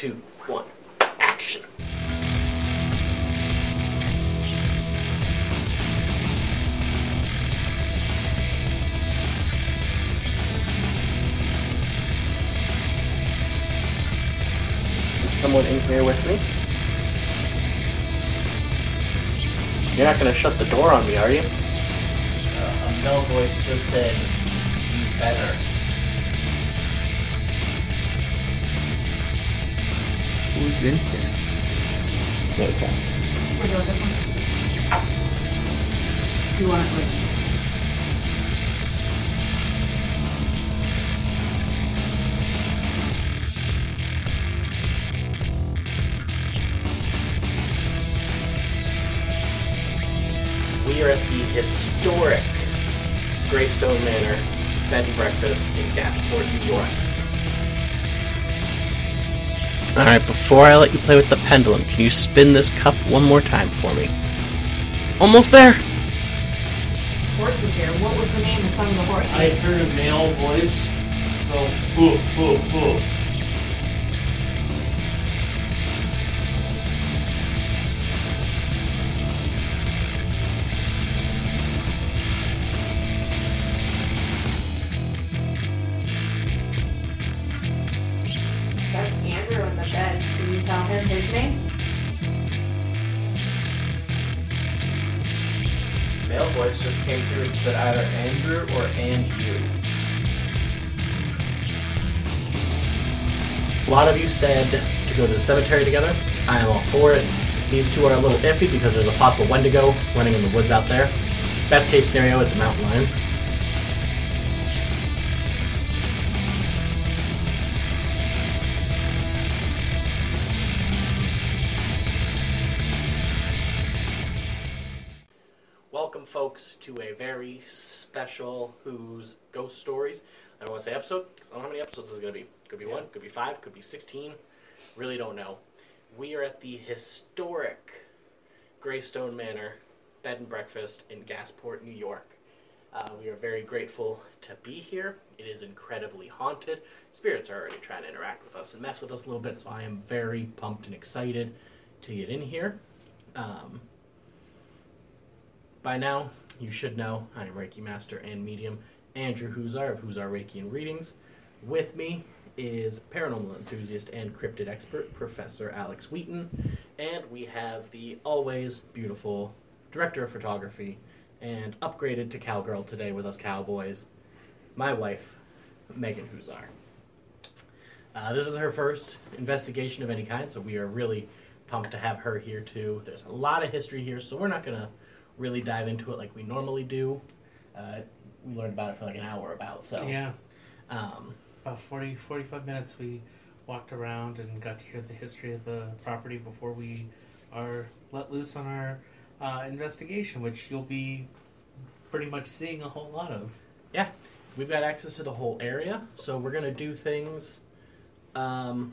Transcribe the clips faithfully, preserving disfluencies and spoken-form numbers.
two, one, action. Is someone in here with me? You're not going to shut the door on me, are you? Uh, a male voice just said, "You better." Who's in here? Okay. We're doing this one. You want to wait? We are at the historic Greystone Manor Bed and Breakfast in Gasport, New York. Alright, before I let you play with the pendulum, can you spin this cup one more time for me? Almost there! Horses here. What was the name of some of the horses? I heard a male voice go, "Hoo, hoo, hoo." That's Andrew in the bed. Can you tell him his name? Male voice just came through and said either Andrew or and you. A lot of you said to go to the cemetery together. I am all for it. These two are a little iffy because there's a possible Wendigo running in the woods out there. Best case scenario, it's a mountain lion. Welcome, folks, to a very special Who's Ghost Stories. I don't want to say episode, because I don't know how many episodes this is going to be. Could be one, could be five, could be sixteen. Really don't know. We are at the historic Greystone Manor Bed and Breakfast in Gasport, New York. Uh, we are very grateful to be here. It is incredibly haunted. Spirits are already trying to interact with us and mess with us a little bit, so I am very pumped and excited to get in here. Um... By now, you should know I am Reiki Master and Medium Andrew Huzar of Huzar Reiki and Readings. With me is paranormal enthusiast and cryptid expert Professor Alex Wheaton, and we have the always beautiful director of photography and upgraded to cowgirl today with us cowboys, my wife, Megan Huzar. Uh, this is her first investigation of any kind, so we are really pumped to have her here too. There's a lot of history here, so we're not going to really dive into it like we normally do. Uh, we learned about it for like an hour about, so. Yeah. Um, About forty, forty-five minutes we walked around and got to hear the history of the property before we are let loose on our uh, investigation, which you'll be pretty much seeing a whole lot of. yeah, we've got access to the whole area, so we're going to do things um,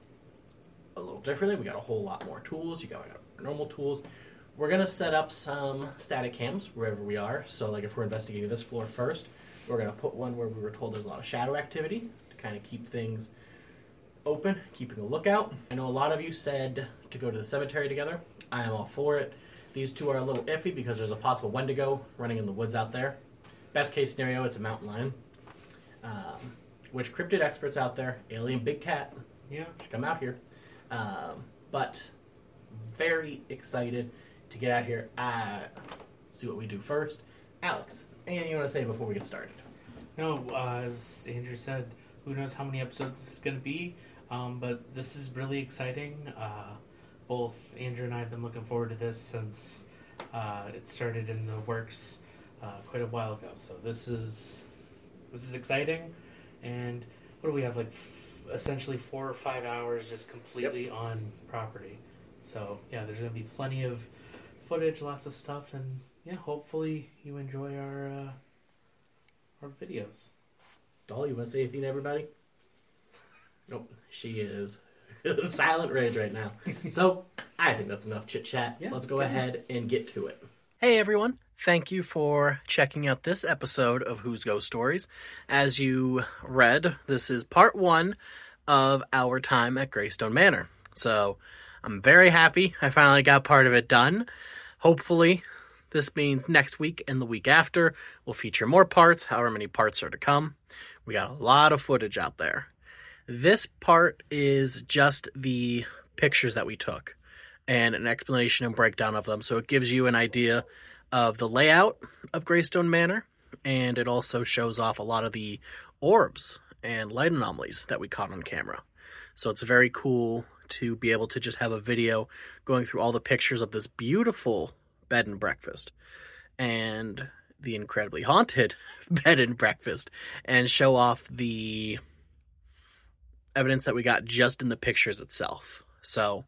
a little differently. We got a whole lot more tools. You got, we got normal tools. We're going to set up some static cams wherever we are. So, like, if we're investigating this floor first, we're going to put one where we were told there's a lot of shadow activity to kind of keep things open, keeping a lookout. I know a lot of you said to go to the cemetery together. I am all for it. These two are a little iffy because there's a possible Wendigo running in the woods out there. Best case scenario, it's a mountain lion. Um, which cryptid experts out there, alien big cat, Yeah. should come out here. Um, but very excited to get out here. Uh, see what we do first. Alex, anything you want to say before we get started? No, uh, as Andrew said, who knows how many episodes this is going to be, um, but this is really exciting. Uh, both Andrew and I have been looking forward to this since uh, it started in the works uh, quite a while ago. So this is this is exciting, and what do we have, like f- essentially four or five hours just completely yep. on property. So yeah, there's going to be plenty of footage, lots of stuff, and yeah, hopefully you enjoy our uh, our videos. Doll, you want to say anything to everybody? Nope, she is silent rage right now. So I think that's enough chit chat. Yeah, Let's go good. ahead and get to it. Hey everyone, thank you for checking out this episode of Who's Ghost Stories. As you read, this is part one of our time at Greystone Manor. So I'm very happy I finally got part of it done. Hopefully, this means next week and the week after we'll feature more parts, however many parts are to come. We got a lot of footage out there. This part is just the pictures that we took and an explanation and breakdown of them. So it gives you an idea of the layout of Greystone Manor, and it also shows off a lot of the orbs and light anomalies that we caught on camera. So it's very cool to be able to just have a video going through all the pictures of this beautiful bed and breakfast and the incredibly haunted bed and breakfast, and show off the evidence that we got just in the pictures itself. So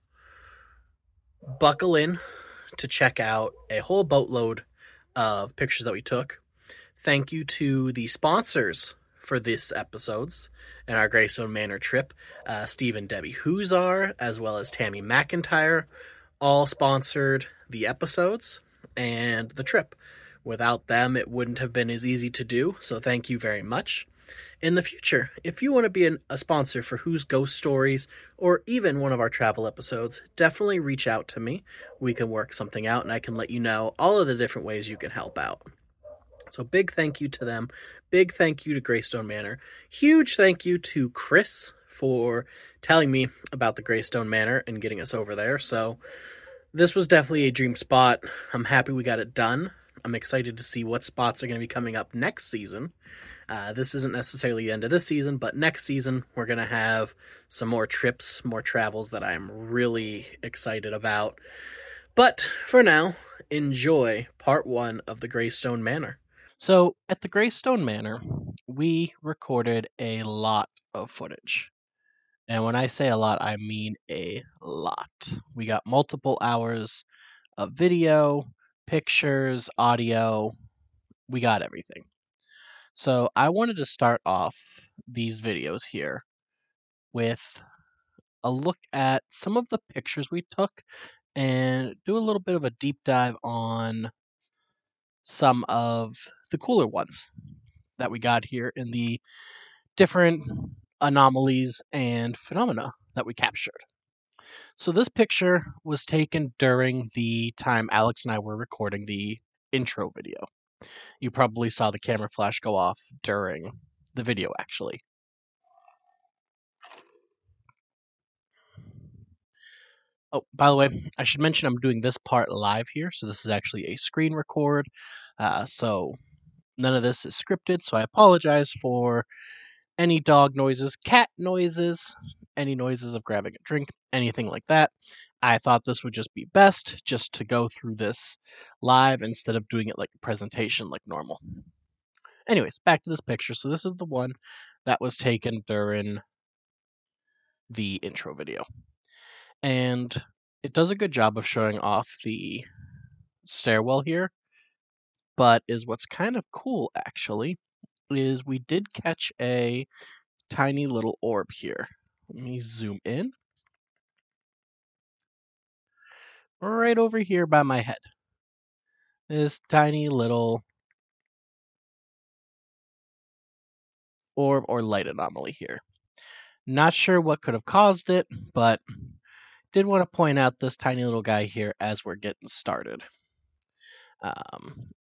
buckle in to check out a whole boatload of pictures that we took. Thank you to the sponsors for this episodes and our Greystone Manor trip, uh, Steve and Debbie Huzar, as well as Tammy McIntyre, all sponsored the episodes and the trip. Without them, it wouldn't have been as easy to do, so thank you very much. In the future, if you want to be an, a sponsor for Who's Ghost Stories, or even one of our travel episodes, definitely reach out to me. We can work something out, and I can let you know all of the different ways you can help out. So big thank you to them. Big thank you to Greystone Manor. Huge thank you to Chris for telling me about the Greystone Manor and getting us over there. So this was definitely a dream spot. I'm happy we got it done. I'm excited to see what spots are going to be coming up next season. Uh, this isn't necessarily the end of this season, but next season we're going to have some more trips, more travels that I'm really excited about. But for now, enjoy part one of the Greystone Manor. So at the Greystone Manor, we recorded a lot of footage. And when I say a lot, I mean a lot. We got multiple hours of video, pictures, audio. We got everything. So I wanted to start off these videos here with a look at some of the pictures we took and do a little bit of a deep dive on some of the cooler ones that we got here in the different anomalies and phenomena that we captured. So this picture was taken during the time Alex and I were recording the intro video. You probably saw the camera flash go off during the video, actually. Oh, by the way, I should mention I'm doing this part live here, so this is actually a screen record. Uh, so none of this is scripted, so I apologize for any dog noises, cat noises, any noises of grabbing a drink, anything like that. I thought this would just be best, just to go through this live instead of doing it like a presentation like normal. Anyways, back to this picture. So this is the one that was taken during the intro video. And it does a good job of showing off the stairwell here, but is what's kind of cool, actually, is we did catch a tiny little orb here. Let me zoom in. Right over here by my head. This tiny little orb or light anomaly here. Not sure what could have caused it, but did want to point out this tiny little guy here as we're getting started. Um,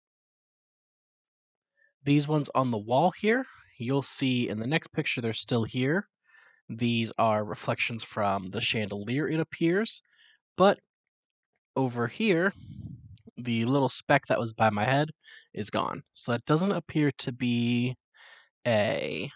these ones on the wall here, you'll see in the next picture they're still here. These are reflections from the chandelier, it appears. But over here, the little speck that was by my head is gone. So that doesn't appear to be a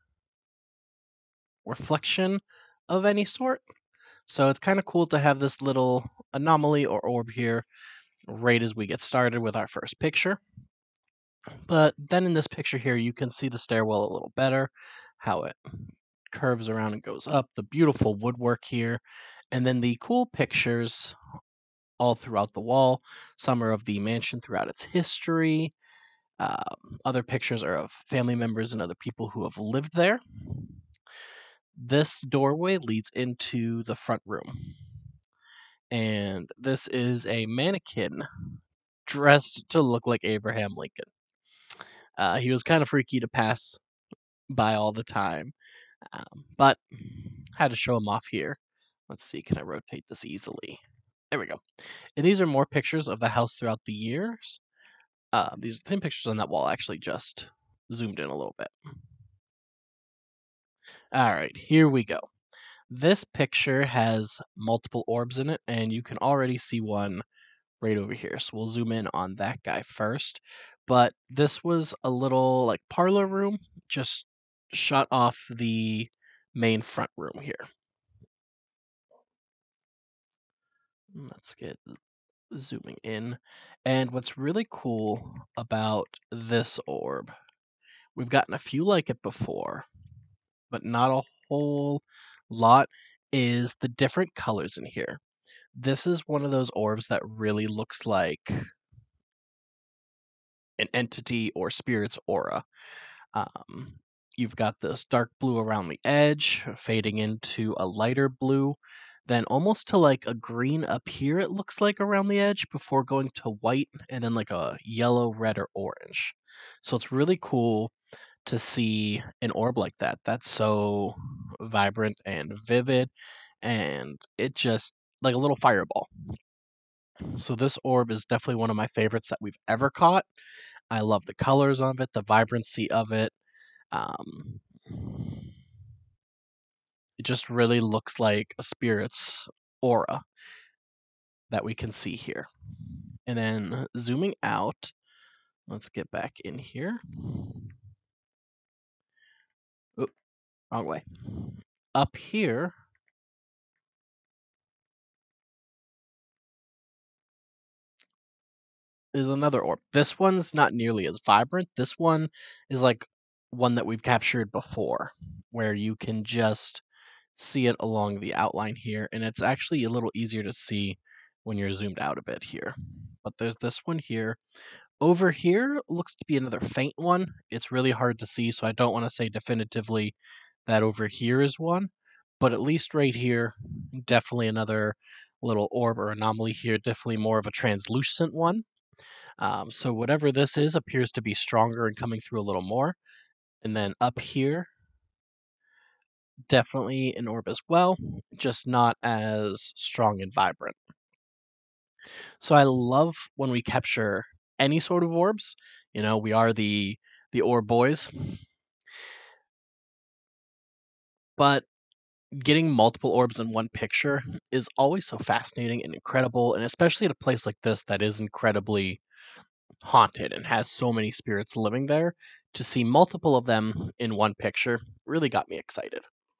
reflection of any sort. So it's kind of cool to have this little anomaly or orb here right as we get started with our first picture. But then in this picture here, you can see the stairwell a little better, how it curves around and goes up, the beautiful woodwork here, and then the cool pictures all throughout the wall. Some are of the mansion throughout its history. Um, other pictures are of family members and other people who have lived there. This doorway leads into the front room. And this is a mannequin dressed to look like Abraham Lincoln. Uh, he was kind of freaky to pass by all the time. Um, but had to show them off here. Let's see, can I rotate this easily? There we go. And these are more pictures of the house throughout the years. Uh, these are the same pictures on that wall, actually just zoomed in a little bit. All right, here we go. This picture has multiple orbs in it, and you can already see one right over here. So we'll zoom in on that guy first. But this was a little like parlor room, just shut off the main front room here. Let's get zooming in. And what's really cool about this orb, we've gotten a few like it before, but not a whole lot, is the different colors in here. This is one of those orbs that really looks like an entity or spirit's aura. Um, you've got this dark blue around the edge, fading into a lighter blue, then almost to like a green up here, it looks like around the edge, before going to white, and then like a yellow, red, or orange. So it's really cool to see an orb like that. That's so vibrant and vivid, and it just like a little fireball. So this orb is definitely one of my favorites that we've ever caught. I love the colors of it, the vibrancy of it. Um, it just really looks like a spirit's aura that we can see here. And then zooming out, let's get back in here. Oh, wrong way. Up here, is another orb. This one's not nearly as vibrant. This one is like one that we've captured before, where you can just see it along the outline here, and it's actually a little easier to see when you're zoomed out a bit here. But there's this one here. Over here looks to be another faint one. It's really hard to see, so I don't want to say definitively that over here is one, but at least right here, definitely another little orb or anomaly here, definitely more of a translucent one. Um, so whatever this is appears to be stronger and coming through a little more. And then up here, definitely an orb as well, just not as strong and vibrant. So I love when we capture any sort of orbs. You know, we are the the orb boys. But getting multiple orbs in one picture is always so fascinating and incredible, and especially at a place like this that is incredibly haunted and has so many spirits living there, to see multiple of them in one picture really got me excited.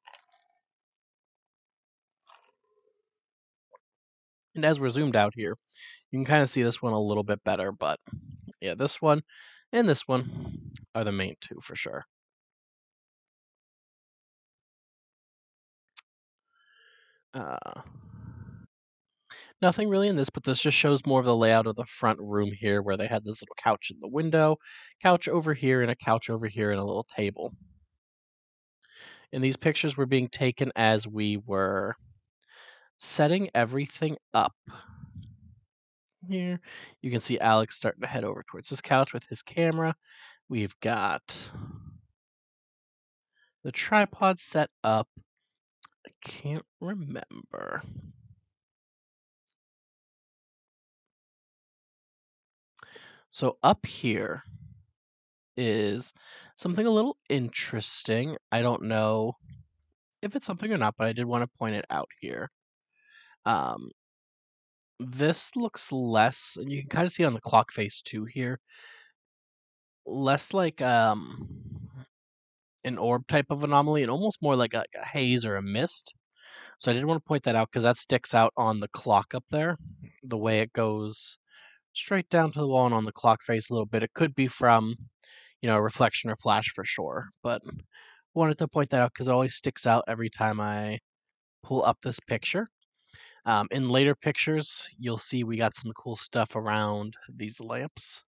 And as we're zoomed out here, you can kind of see this one a little bit better, but yeah, this one and this one are the main two for sure. Uh, nothing really in this, but this just shows more of the layout of the front room here, where they had this little couch in the window, couch over here, and a couch over here, and a little table. And these pictures were being taken as we were setting everything up. Here, you can see Alex starting to head over towards this couch with his camera. We've got the tripod set up. I can't remember. So up here is something a little interesting. I don't know if it's something or not, but I did want to point it out here. Um, this looks less, and you can kind of see on the clock face too here, less like um an orb type of anomaly, and almost more like a, like a haze or a mist. So I did want to point that out because that sticks out on the clock up there, the way it goes straight down to the wall and on the clock face a little bit. It could be from, you know, reflection or flash for sure, but wanted to point that out because it always sticks out every time I pull up this picture. Um, in later pictures, you'll see we got some cool stuff around these lamps.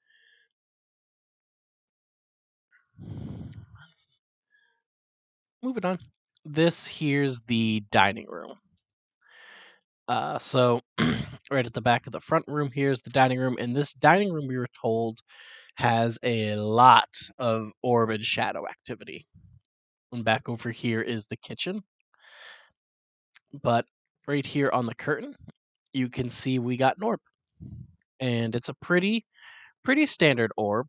Moving on. This here's the dining room. Uh, so right at the back of the front room, here's the dining room. And this dining room, we were told, has a lot of orb and shadow activity. And back over here is the kitchen. But right here on the curtain, you can see we got an orb. And it's a pretty, pretty standard orb.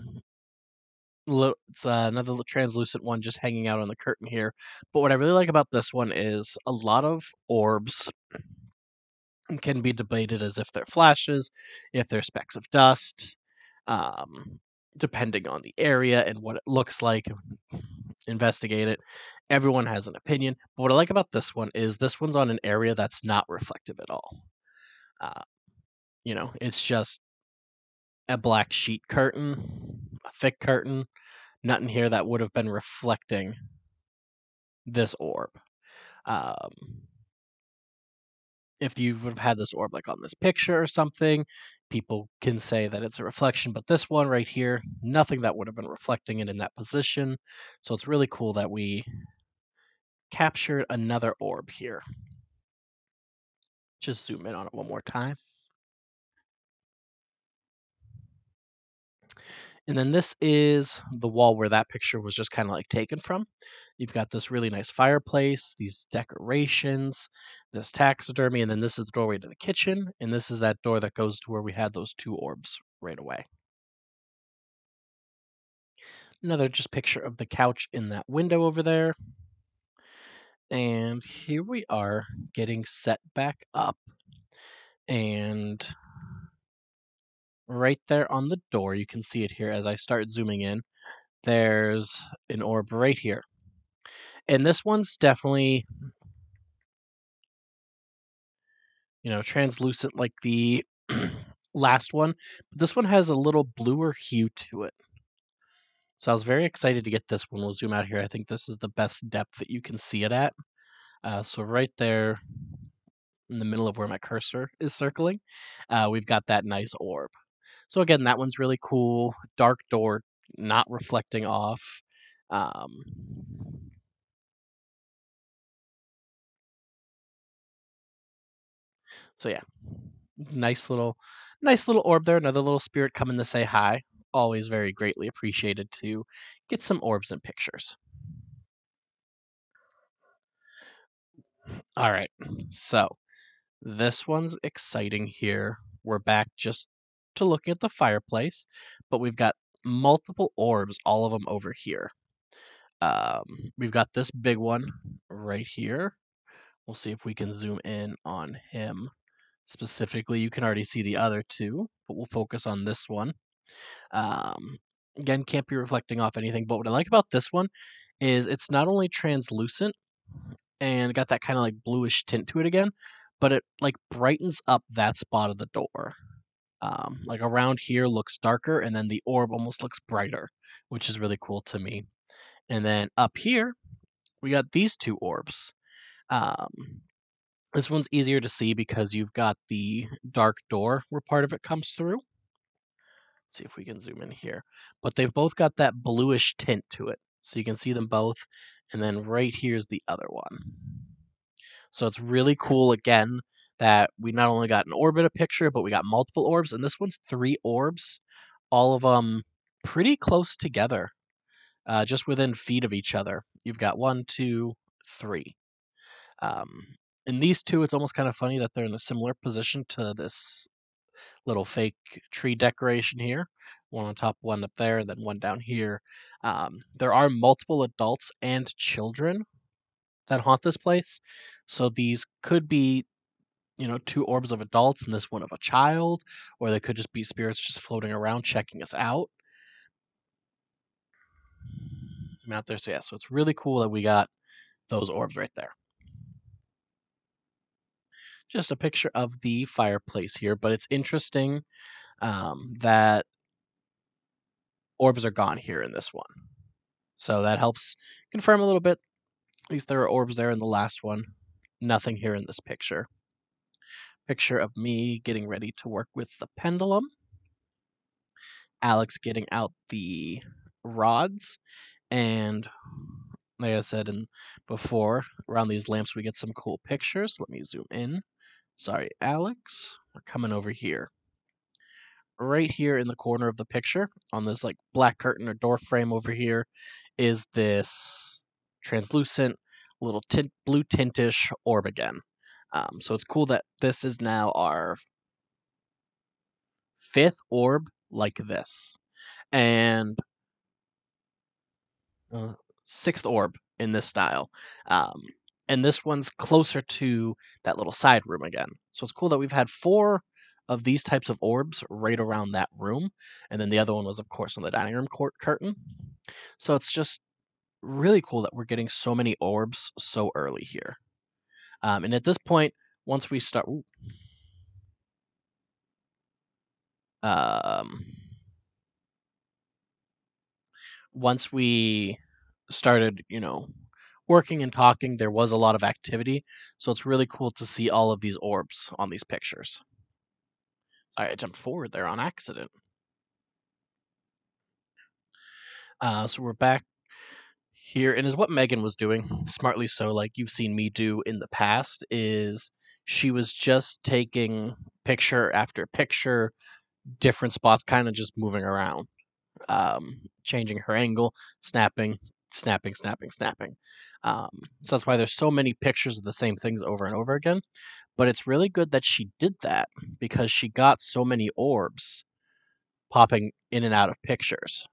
It's uh, another translucent one just hanging out on the curtain here. But what I really like about this one is a lot of orbs can be debated as if they're flashes, if they're specks of dust, um, depending on the area and what it looks like. Investigate it. Everyone has an opinion. But what I like about this one is this one's on an area that's not reflective at all. Uh, you know, it's just a black sheet curtain, a thick curtain, nothing here that would have been reflecting this orb. Um, if you would have had this orb like on this picture or something, people can say that it's a reflection, but this one right here, nothing that would have been reflecting it in that position. So it's really cool that we captured another orb here. Just zoom in on it one more time. And then this is the wall where that picture was just kind of like taken from. You've got this really nice fireplace, these decorations, this taxidermy, and then this is the doorway to the kitchen, and this is that door that goes to where we had those two orbs right away. Another just picture of the couch in that window over there. And here we are getting set back up. And right there on the door, you can see it here as I start zooming in. There's an orb right here. And this one's definitely, you know, translucent like the last one. But this one has a little bluer hue to it. So I was very excited to get this one. We'll zoom out here. I think this is the best depth that you can see it at. Uh, so right there in the middle of where my cursor is circling, uh, we've got that nice orb. So again, that one's really cool. Dark door, not reflecting off. Um, so yeah, nice little, nice little orb there. Another little spirit coming to say hi. Always very greatly appreciated to get some orbs and pictures. All right, so this one's exciting here. We're back just to looking at the fireplace, but we've got multiple orbs, all of them over here. Um, we've got this big one right here. We'll see if we can zoom in on him specifically. You can already see the other two, but we'll focus on this one. Um, again, can't be reflecting off anything, but what I like about this one is it's not only translucent and got that kind of like bluish tint to it again, but it like brightens up that spot of the door. Um, like around here looks darker, and then the orb almost looks brighter, which is really cool to me. And then up here, we got these two orbs. Um, this one's easier to see because you've got the dark door where part of it comes through. Let's see if we can zoom in here. But they've both got that bluish tint to it. So you can see them both. And then right here's the other one. So it's really cool, again, that we not only got an orb in a picture, but we got multiple orbs. And this one's three orbs, all of them pretty close together, uh, just within feet of each other. You've got one, two, three. Um, in these two, it's almost kind of funny that they're in a similar position to this little fake tree decoration here. One on top, one up there, and then one down here. Um, there are multiple adults and children that haunt this place. So these could be, you know, two orbs of adults and this one of a child, or they could just be spirits just floating around checking us out. I'm out there, so yeah, so it's really cool that we got those orbs right there. Just a picture of the fireplace here, but it's interesting um, that orbs are gone here in this one. So that helps confirm a little bit. At least there are orbs there in the last one. Nothing here in this picture. Picture of me getting ready to work with the pendulum. Alex getting out the rods. And like I said in before, around these lamps we get some cool pictures. Let me zoom in. Sorry, Alex. We're coming over here. Right here in the corner of the picture, on this like black curtain or door frame over here, is this translucent little tint, blue tintish orb again. Um, so it's cool that this is now our fifth orb like this, and uh, sixth orb in this style. Um, and this one's closer to that little side room again. So it's cool that we've had four of these types of orbs right around that room, and then the other one was, of course, on the dining room court curtain. So it's just really cool that we're getting so many orbs so early here. Um, and at this point, once we start, ooh, um, once we started, you know, working and talking, there was a lot of activity. So it's really cool to see all of these orbs on these pictures. Sorry, I jumped forward there on accident. Uh, so we're back here, and is what Megan was doing, smartly so, like you've seen me do in the past, is she was just taking picture after picture, different spots, kind of just moving around, um, changing her angle, snapping, snapping, snapping, snapping. Um, so that's why there's so many pictures of the same things over and over again. But it's really good that she did that because she got so many orbs popping in and out of pictures.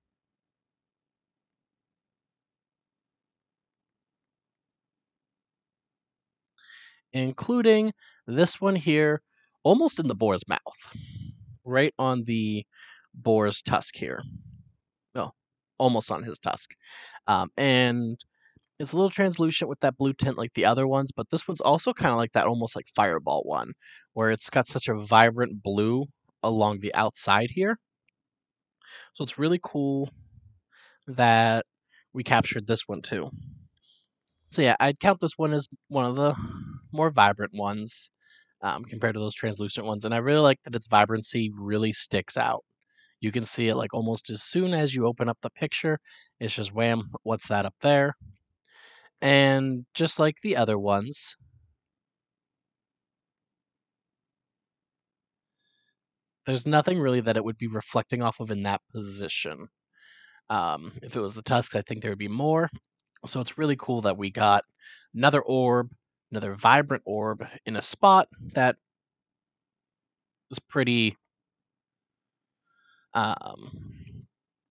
Including this one here, almost in the boar's mouth, right on the boar's tusk here. No, almost on his tusk. Um, and it's a little translucent with that blue tint like the other ones, but this one's also kind of like that almost like fireball one, where it's got such a vibrant blue along the outside here. So it's really cool that we captured this one too. So yeah, I'd count this one as one of the more vibrant ones um, compared to those translucent ones, and I really like that its vibrancy really sticks out. You can see it like almost as soon as you open up the picture, it's just wham, what's that up there? And just like the other ones, there's nothing really that it would be reflecting off of in that position. Um, if it was the tusks, I think there would be more. So it's really cool that we got another orb, another vibrant orb in a spot that is pretty um,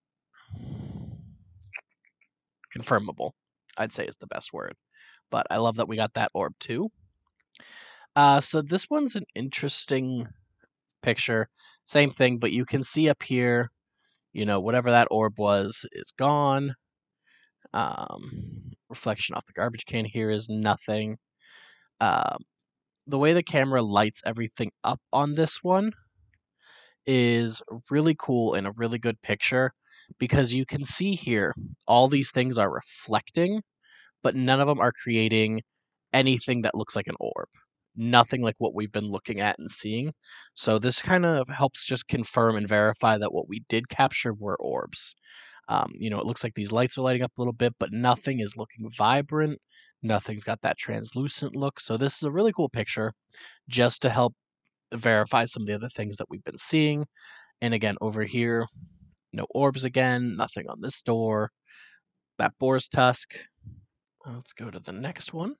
confirmable, I'd say is the best word. But I love that we got that orb too. Uh, so this one's an interesting picture. Same thing, but you can see up here, you know, whatever that orb was is gone. Um, reflection off the garbage can here is nothing. Um, the way the camera lights everything up on this one is really cool and a really good picture because you can see here all these things are reflecting, but none of them are creating anything that looks like an orb. Nothing like what we've been looking at and seeing. So this kind of helps just confirm and verify that what we did capture were orbs. Um, you know, it looks like these lights are lighting up a little bit, but nothing is looking vibrant. Nothing's got that translucent look. So this is a really cool picture just to help verify some of the other things that we've been seeing. And again, over here, no orbs again, nothing on this door. That boar's tusk. Let's go to the next one.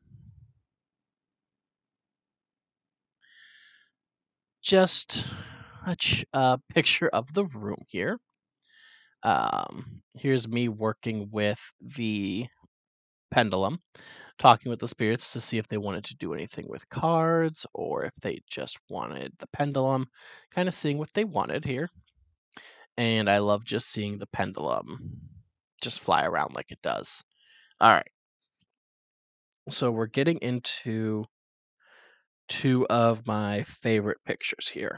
Just a ch- uh, picture of the room here. Um, here's me working with the pendulum, talking with the spirits to see if they wanted to do anything with cards or if they just wanted the pendulum, kind of seeing what they wanted here. And I love just seeing the pendulum just fly around like it does. All right. So we're getting into two of my favorite pictures here.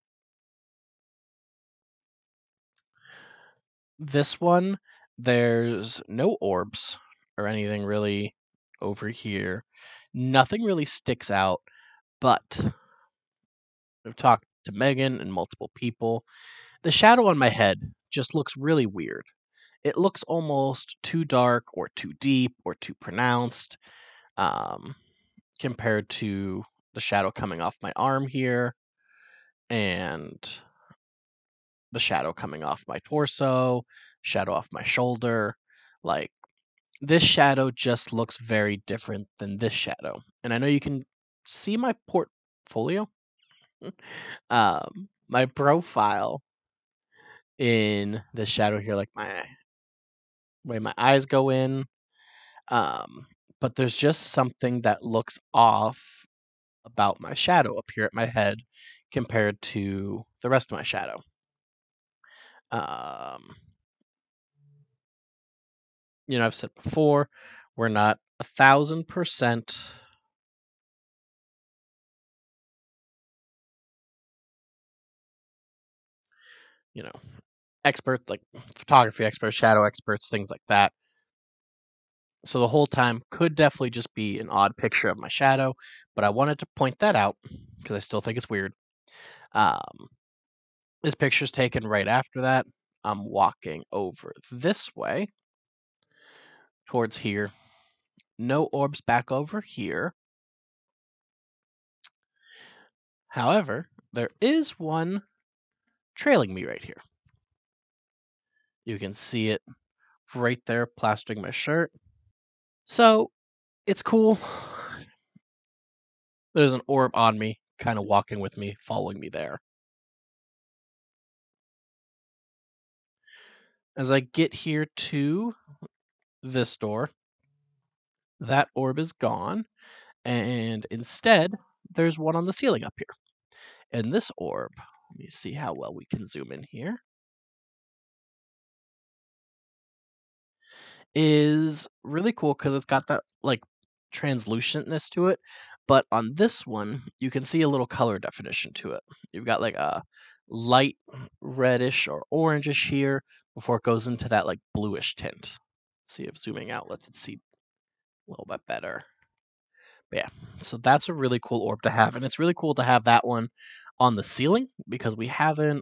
This one, there's no orbs or anything really over here. Nothing really sticks out, but I've talked to Megan and multiple people. The shadow on my head just looks really weird. It looks almost too dark or too deep or too pronounced um, compared to the shadow coming off my arm here and the shadow coming off my torso, shadow off my shoulder. Like, this shadow just looks very different than this shadow. And I know you can see my portfolio. um, my profile in the shadow here, like my way my eyes go in. Um, but there's just something that looks off about my shadow up here at my head compared to the rest of my shadow. Um, you know, I've said before, we're not a thousand percent you know, expert, like photography experts, shadow experts, things like that. So the whole time could definitely just be an odd picture of my shadow, but I wanted to point that out because I still think it's weird. Um, this picture's taken right after that. I'm walking over this way towards here. No orbs back over here. However, there is one trailing me right here. You can see it right there plastering my shirt. So it's cool. There's an orb on me, kind of walking with me, following me there. As I get here to this door, that orb is gone, and instead, there's one on the ceiling up here. And this orb, let me see how well we can zoom in here, is really cool because it's got that like translucentness to it. But on this one, you can see a little color definition to it. You've got like a light reddish or orangish here before it goes into that like bluish tint. See if zooming out lets it see a little bit better. But yeah, so that's a really cool orb to have, and it's really cool to have that one on the ceiling because we haven't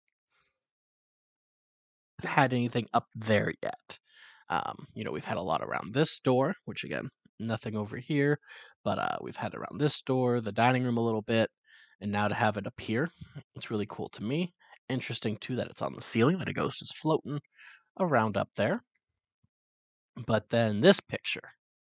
had anything up there yet. Um, you know, we've had a lot around this door, which again, nothing over here, but uh, we've had around this door, the dining room a little bit, and now to have it up here, it's really cool to me. Interesting too that it's on the ceiling, that a ghost is floating around up there. But then this picture.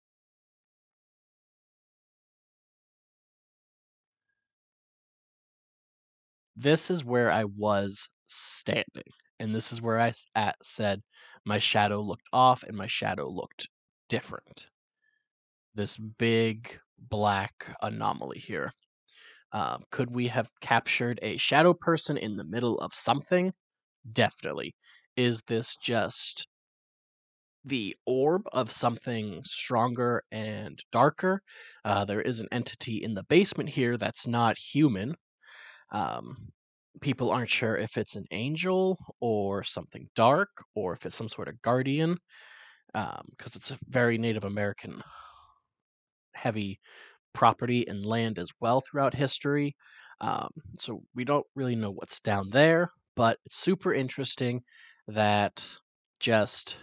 This is where I was standing. And this is where I at said my shadow looked off and my shadow looked different. This big black anomaly here. Um, could we have captured a shadow person in the middle of something? Definitely. Is this just the orb of something stronger and darker? Uh, there is an entity in the basement here that's not human. Um, people aren't sure if it's an angel or something dark or if it's some sort of guardian, because um, it's a very Native American heavy property and land as well throughout history. Um, so we don't really know what's down there, but it's super interesting that just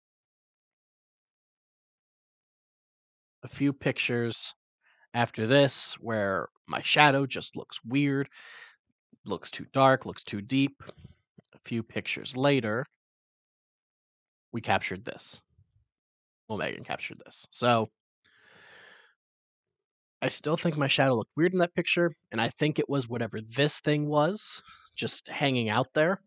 a few pictures after this where my shadow just looks weird, looks too dark, looks too deep. A few pictures later, we captured this. Well, Megan captured this. So I still think my shadow looked weird in that picture, and I think it was whatever this thing was, just hanging out there.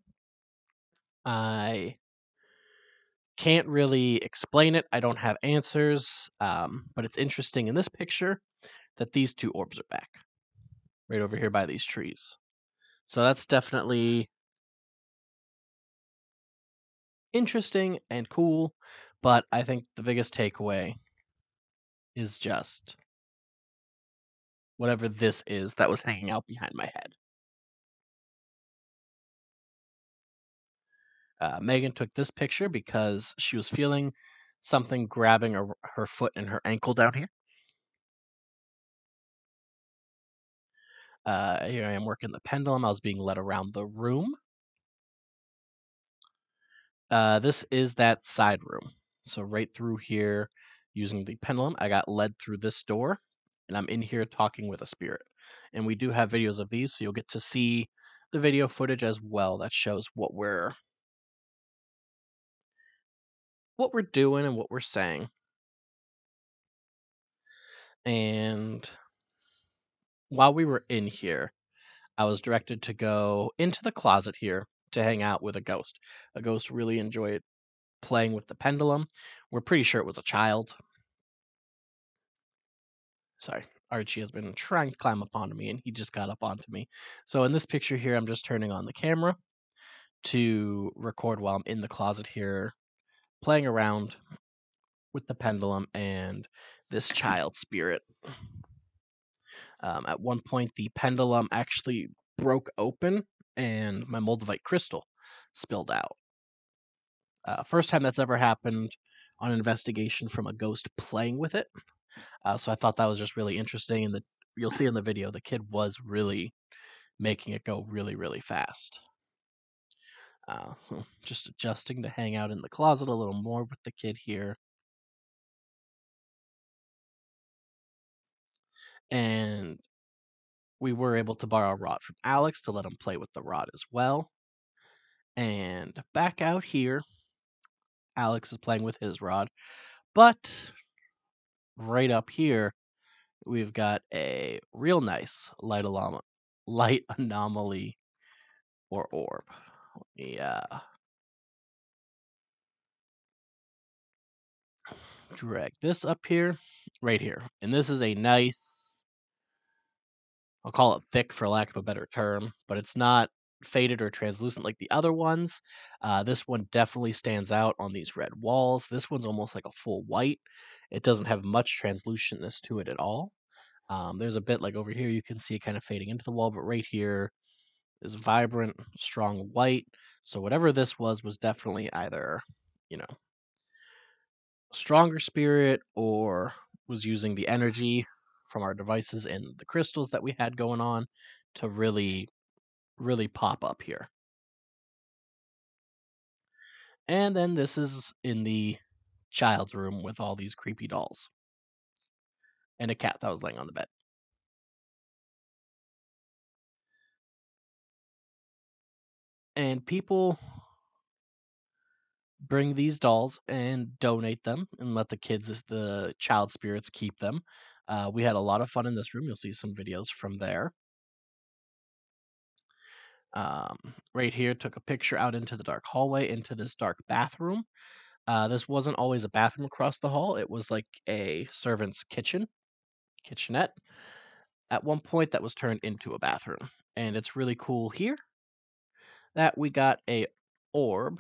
I can't really explain it. I don't have answers, um, but it's interesting in this picture that these two orbs are back, right over here by these trees. So that's definitely interesting and cool, but I think the biggest takeaway is just whatever this is that was hanging out behind my head. Uh, Megan took this picture because she was feeling something grabbing her, her foot and her ankle down here. Uh, here I am working the pendulum. I was being led around the room. Uh, this is that side room. So right through here, using the pendulum, I got led through this door, and I'm in here talking with a spirit. And we do have videos of these, so you'll get to see the video footage as well that shows what we're what we're doing and what we're saying. And while we were in here, I was directed to go into the closet here to hang out with a ghost. A ghost really enjoyed playing with the pendulum. We're pretty sure it was a child. Sorry, Archie has been trying to climb up onto me, and he just got up onto me. So in this picture here, I'm just turning on the camera to record while I'm in the closet here, playing around with the pendulum and this child spirit. Um, at one point, the pendulum actually broke open, and my Moldavite crystal spilled out. Uh, first time that's ever happened on an investigation from a ghost playing with it. Uh, so I thought that was just really interesting, and the, you'll see in the video, the kid was really making it go really, really fast. Uh, so just adjusting to hang out in the closet a little more with the kid here. And we were able to borrow a rod from Alex to let him play with the rod as well. And back out here, Alex is playing with his rod. But right up here, we've got a real nice light, anom- light anomaly or orb. Yeah. Drag this up here, right here. And this is a nice, I'll call it thick for lack of a better term, but it's not faded or translucent like the other ones. Uh, this one definitely stands out on these red walls. This one's almost like a full white. It doesn't have much translucentness to it at all. Um, there's a bit like over here, you can see it kind of fading into the wall, but right here is vibrant, strong white. So whatever this was, was definitely either, you know, stronger spirit or was using the energy from our devices and the crystals that we had going on to really, really pop up here. And then this is in the child's room with all these creepy dolls and a cat that was laying on the bed. And people bring these dolls and donate them and let the kids, the child spirits, keep them. Uh, we had a lot of fun in this room. You'll see some videos from there. Um, right here, took a picture out into the dark hallway, into this dark bathroom. Uh, this wasn't always a bathroom across the hall. It was like a servant's kitchen, kitchenette. At one point, that was turned into a bathroom. And it's really cool here that we got a orb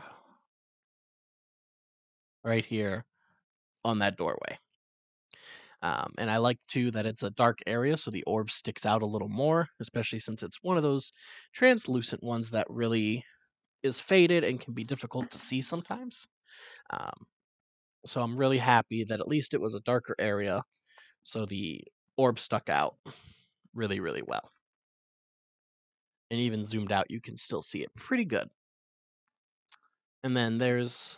right here on that doorway. Um, and I like too that it's a dark area, so the orb sticks out a little more, especially since it's one of those translucent ones that really is faded and can be difficult to see sometimes. Um, so I'm really happy that at least it was a darker area, so the orb stuck out really, really well. And even zoomed out, you can still see it pretty good. And then there's,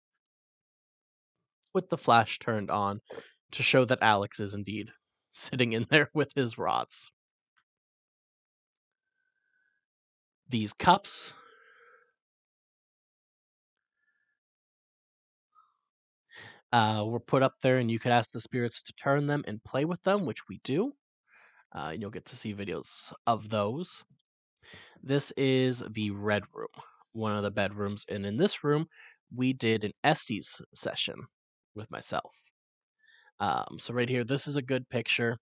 with the flash turned on, to show that Alex is indeed sitting in there with his rods. These cups uh, were put up there, and you could ask the spirits to turn them and play with them, which we do. Uh, and you'll get to see videos of those. This is the red room, one of the bedrooms. And in this room, we did an Estes session with myself. Um, so right here, this is a good picture.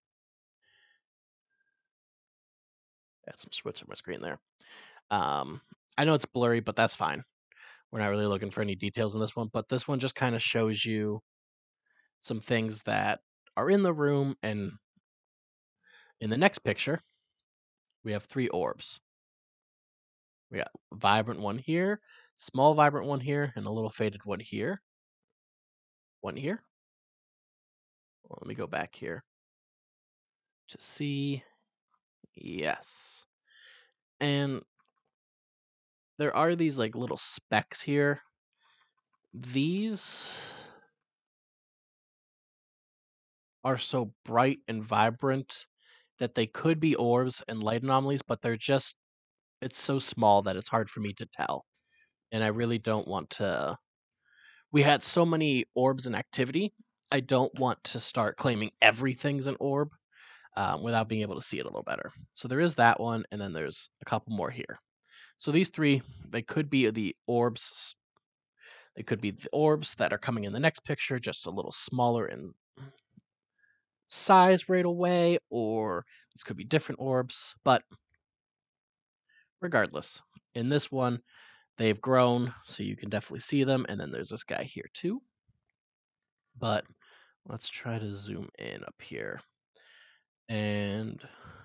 Add some switch on my screen there. Um, I know it's blurry, but that's fine. We're not really looking for any details in this one, but this one just kind of shows you some things that are in the room. And in the next picture, we have three orbs. We got a vibrant one here, small vibrant one here, and a little faded one here. One here. Well, let me go back here to see. Yes. And there are these like little specks here. These are so bright and vibrant that they could be orbs and light anomalies, but they're just, it's so small that it's hard for me to tell. And I really don't want to we had so many orbs in activity, I don't want to start claiming everything's an orb um, without being able to see it a little better. So there is that one, and then there's a couple more here. So these three, they could be the orbs. They could be the orbs that are coming in the next picture, just a little smaller in size right away, or this could be different orbs. But regardless, in this one, they've grown, so you can definitely see them. And then there's this guy here too. But let's try to zoom in up here. And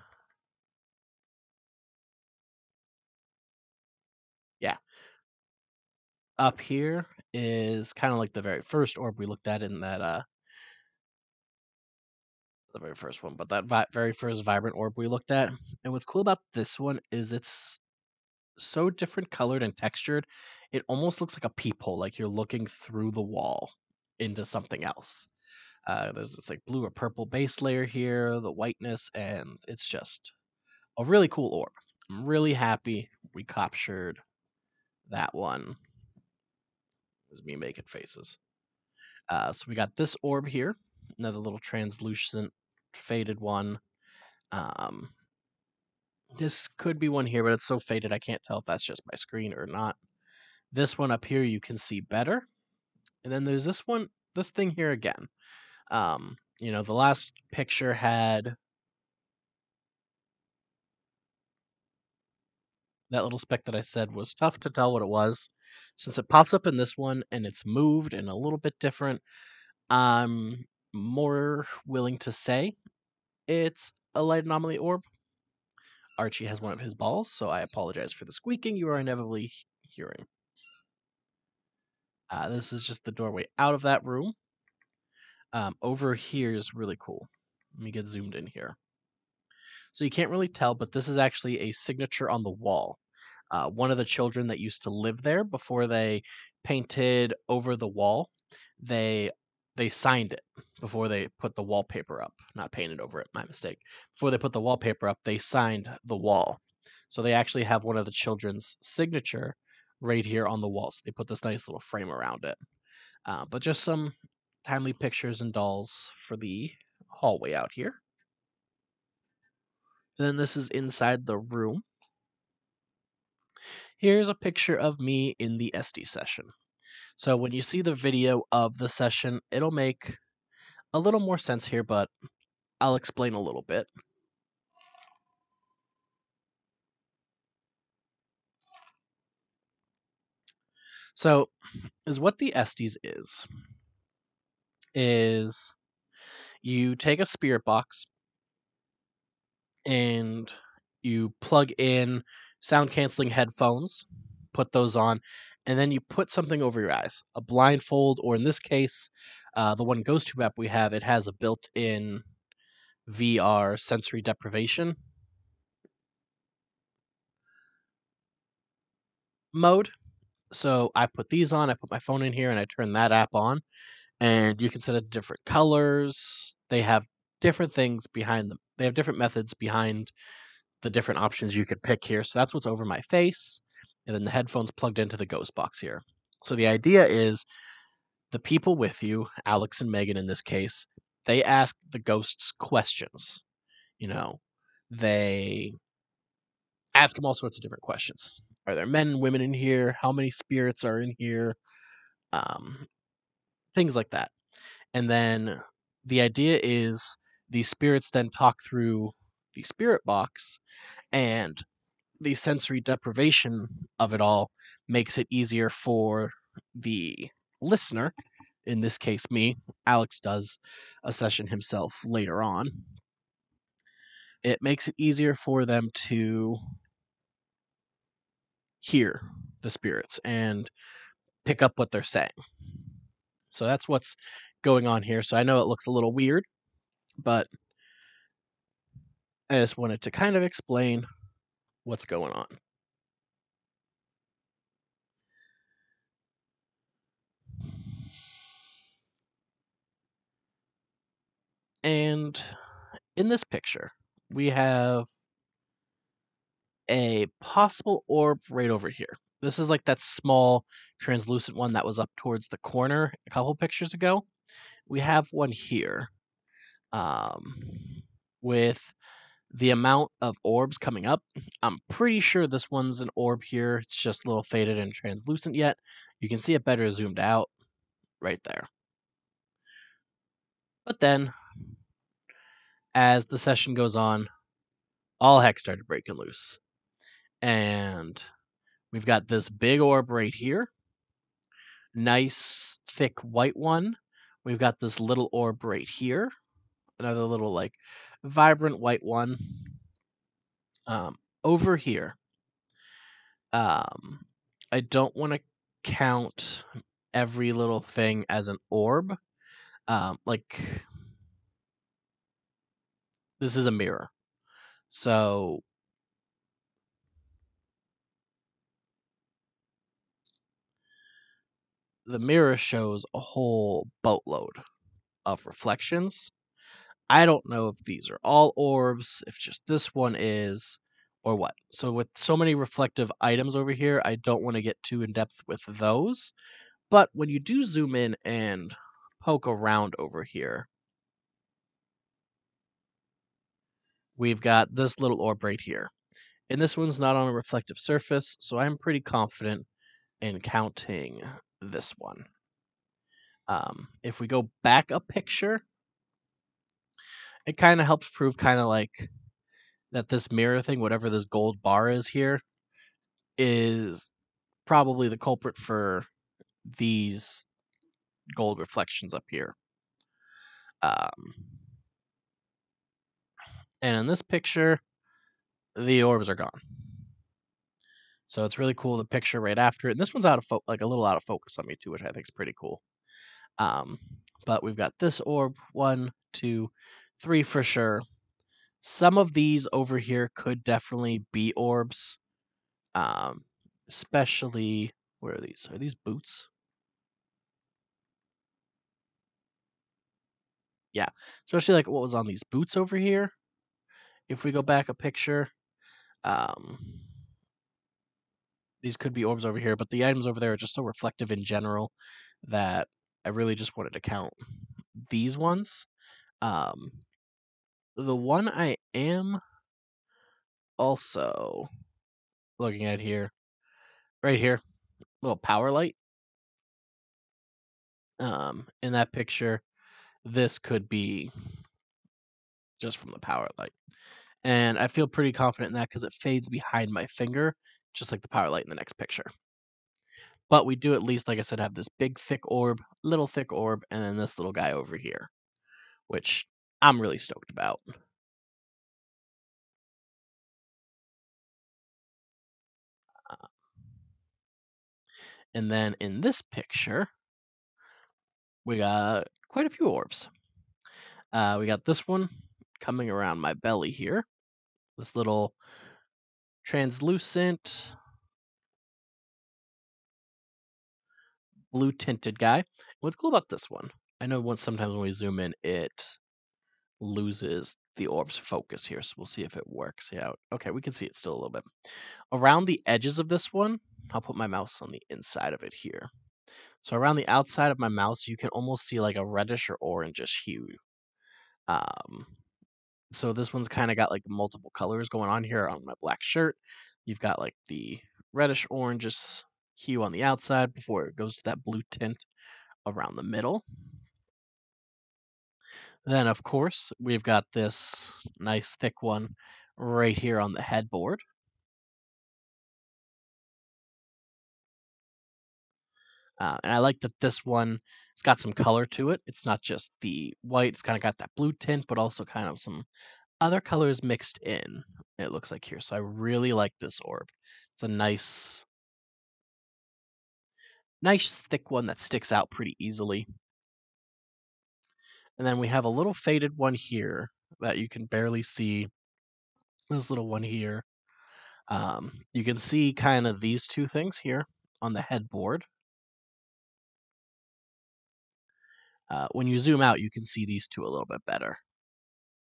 yeah, up here is kind of like the very first orb we looked at in that, uh, the very first one, but that vi- very first vibrant orb we looked at. And what's cool about this one is it's so different colored and textured. It almost looks like a peephole, like you're looking through the wall into something else. Uh, there's this like blue or purple base layer here, the whiteness, and it's just a really cool orb. I'm really happy we captured that one. It was me making faces. Uh, so we got this orb here, another little translucent faded one. Um, this could be one here, but it's so faded I can't tell if that's just my screen or not. This one up here you can see better. And then there's this one, this thing here again. Um, you know, the last picture had that little speck that I said was tough to tell what it was. Since it pops up in this one and it's moved and a little bit different, I'm more willing to say it's a light anomaly orb. Archie has one of his balls, so I apologize for the squeaking you are inevitably hearing. Uh, this is just the doorway out of that room. Um, over here is really cool. Let me get zoomed in here. So you can't really tell, but this is actually a signature on the wall. Uh, one of the children that used to live there before they painted over the wall, they they signed it before they put the wallpaper up. Not painted over it, my mistake. Before they put the wallpaper up, they signed the wall. So they actually have one of the children's signature right here on the wall. So they put this nice little frame around it. Uh, but just some timely pictures and dolls for the hallway out here. And then this is inside the room. Here's a picture of me in the S D session. So when you see the video of the session, it'll make a little more sense here, but I'll explain a little bit. So, is what the Estes is, is you take a spirit box and you plug in sound canceling headphones, put those on, and then you put something over your eyes, a blindfold, or in this case, uh, the one GhostTube app we have, it has a built-in V R sensory deprivation mode. So I put these on, I put my phone in here, and I turn that app on, and you can set it different colors. They have different things behind them. They have different methods behind the different options you could pick here. So that's what's over my face, and then the headphones plugged into the ghost box here. So the idea is the people with you, Alex and Megan in this case, they ask the ghosts questions. You know, they ask them all sorts of different questions. Are there men and women in here? How many spirits are in here? Um, things like that. And then the idea is these spirits then talk through the spirit box, and the sensory deprivation of it all makes it easier for the listener, in this case me. Alex does a session himself later on. It makes it easier for them to hear the spirits and pick up what they're saying. So that's what's going on here. So I know it looks a little weird, but I just wanted to kind of explain what's going on. And in this picture, we have a possible orb right over here. This is like that small translucent one that was up towards the corner a couple pictures ago. We have one here um, with the amount of orbs coming up. I'm pretty sure this one's an orb here. It's just a little faded and translucent yet. You can see it better zoomed out right there. But then, as the session goes on, all heck started breaking loose. And we've got this big orb right here. Nice, thick white one. We've got this little orb right here. Another little, like, vibrant white one. Um, over here. Um, I don't want to count every little thing as an orb. Um, like, this is a mirror. So, the mirror shows a whole boatload of reflections. I don't know if these are all orbs, if just this one is, or what. So with so many reflective items over here, I don't want to get too in depth with those. But when you do zoom in and poke around over here, we've got this little orb right here. And this one's not on a reflective surface, so I'm pretty confident in counting this one. Um, if we go back a picture, it kind of helps prove kind of like that this mirror thing, whatever this gold bar is here, is probably the culprit for these gold reflections up here. Um, and in this picture, the orbs are gone. So it's really cool, the picture right after it. And this one's out of fo- like a little out of focus on me too, which I think is pretty cool. Um, but we've got this orb, one, two, three for sure. Some of these over here could definitely be orbs. Um, especially, where are these? Are these boots? Yeah, especially like what was on these boots over here. If we go back a picture, um, these could be orbs over here, but the items over there are just so reflective in general that I really just wanted to count these ones. Um, the one I am also looking at here, right here, little power light. Um, in that picture, this could be just from the power light. And I feel pretty confident in that because it fades behind my finger, just like the power light in the next picture. But we do at least, like I said, have this big thick orb, little thick orb, and then this little guy over here, which I'm really stoked about. Uh, and then in this picture, we got quite a few orbs. Uh, we got this one coming around my belly here. This little translucent blue tinted guy. What's cool about this one? I know once sometimes when we zoom in, it loses the orb's focus here, so we'll see if it works. Yeah, okay, we can see it still a little bit. Around the edges of this one, I'll put my mouse on the inside of it here. So around the outside of my mouse, you can almost see like a reddish or orangish hue. Um, so this one's kind of got like multiple colors going on here on my black shirt. You've got like the reddish orangish hue on the outside before it goes to that blue tint around the middle. Then, of course, we've got this nice thick one right here on the headboard. Uh, and I like that this one, it's got some color to it. It's not just the white, it's kind of got that blue tint, but also kind of some other colors mixed in, it looks like here. So I really like this orb. It's a nice, nice thick one that sticks out pretty easily. And then we have a little faded one here that you can barely see. This little one here. Um, you can see kind of these two things here on the headboard. Uh, when you zoom out, you can see these two a little bit better.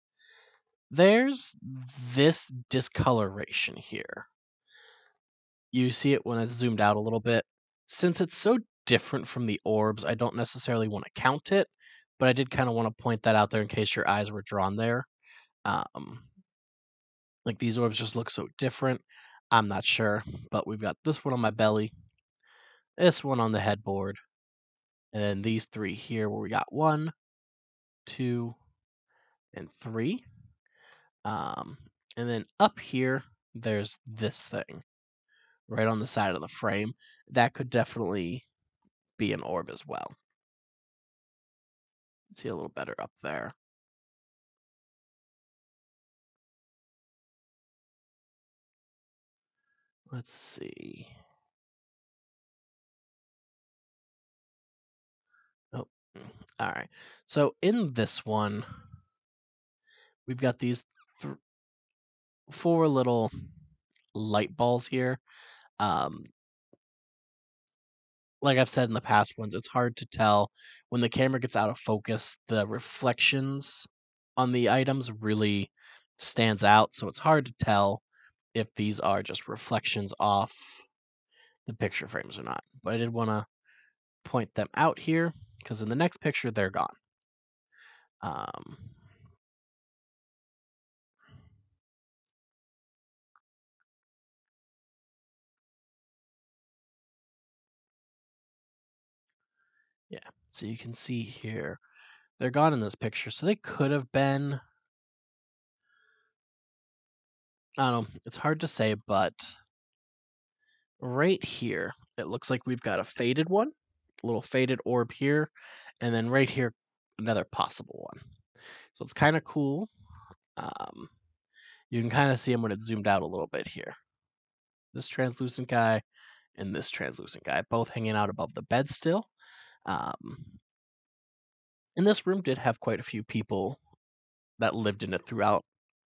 There's this discoloration here. you see it when it's zoomed out a little bit. Since it's so different from the orbs, I don't necessarily want to count it, but I did kind of want to point that out there in case your eyes were drawn there. Um, like these orbs just look so different. I'm not sure, but we've got this one on my belly, this one on the headboard, and then these three here where we got one, two, and three. Um, and then up here, there's this thing right on the side of the frame. That could definitely be an orb as well. See a little better up there. Let's see. Oh, all right. So in this one, we've got these th- four little light balls here. Um, like I've said in the past ones, it's hard to tell when the camera gets out of focus. The reflections on the items really stands out, so it's hard to tell if these are just reflections off the picture frames or not. But I did want to point them out here because in the next picture they're gone. Um, yeah, so you can see here they're gone in this picture, so they could have been. I don't know. It's hard to say, but right here it looks like we've got a faded one, a little faded orb here, and then right here another possible one. So it's kind of cool. Um, you can kind of see them when it's zoomed out a little bit here. This translucent guy and this translucent guy, both hanging out above the bed still. Um, and this room did have quite a few people that lived in it throughout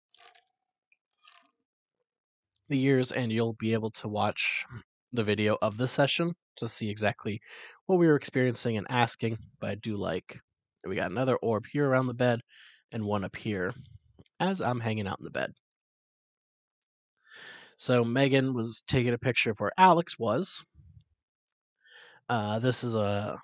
the years, and you'll be able to watch the video of the session to see exactly what we were experiencing and asking. But I do like that we got another orb here around the bed and one up here as I'm hanging out in the bed. So Megan was taking a picture of where Alex was. Uh, this is a,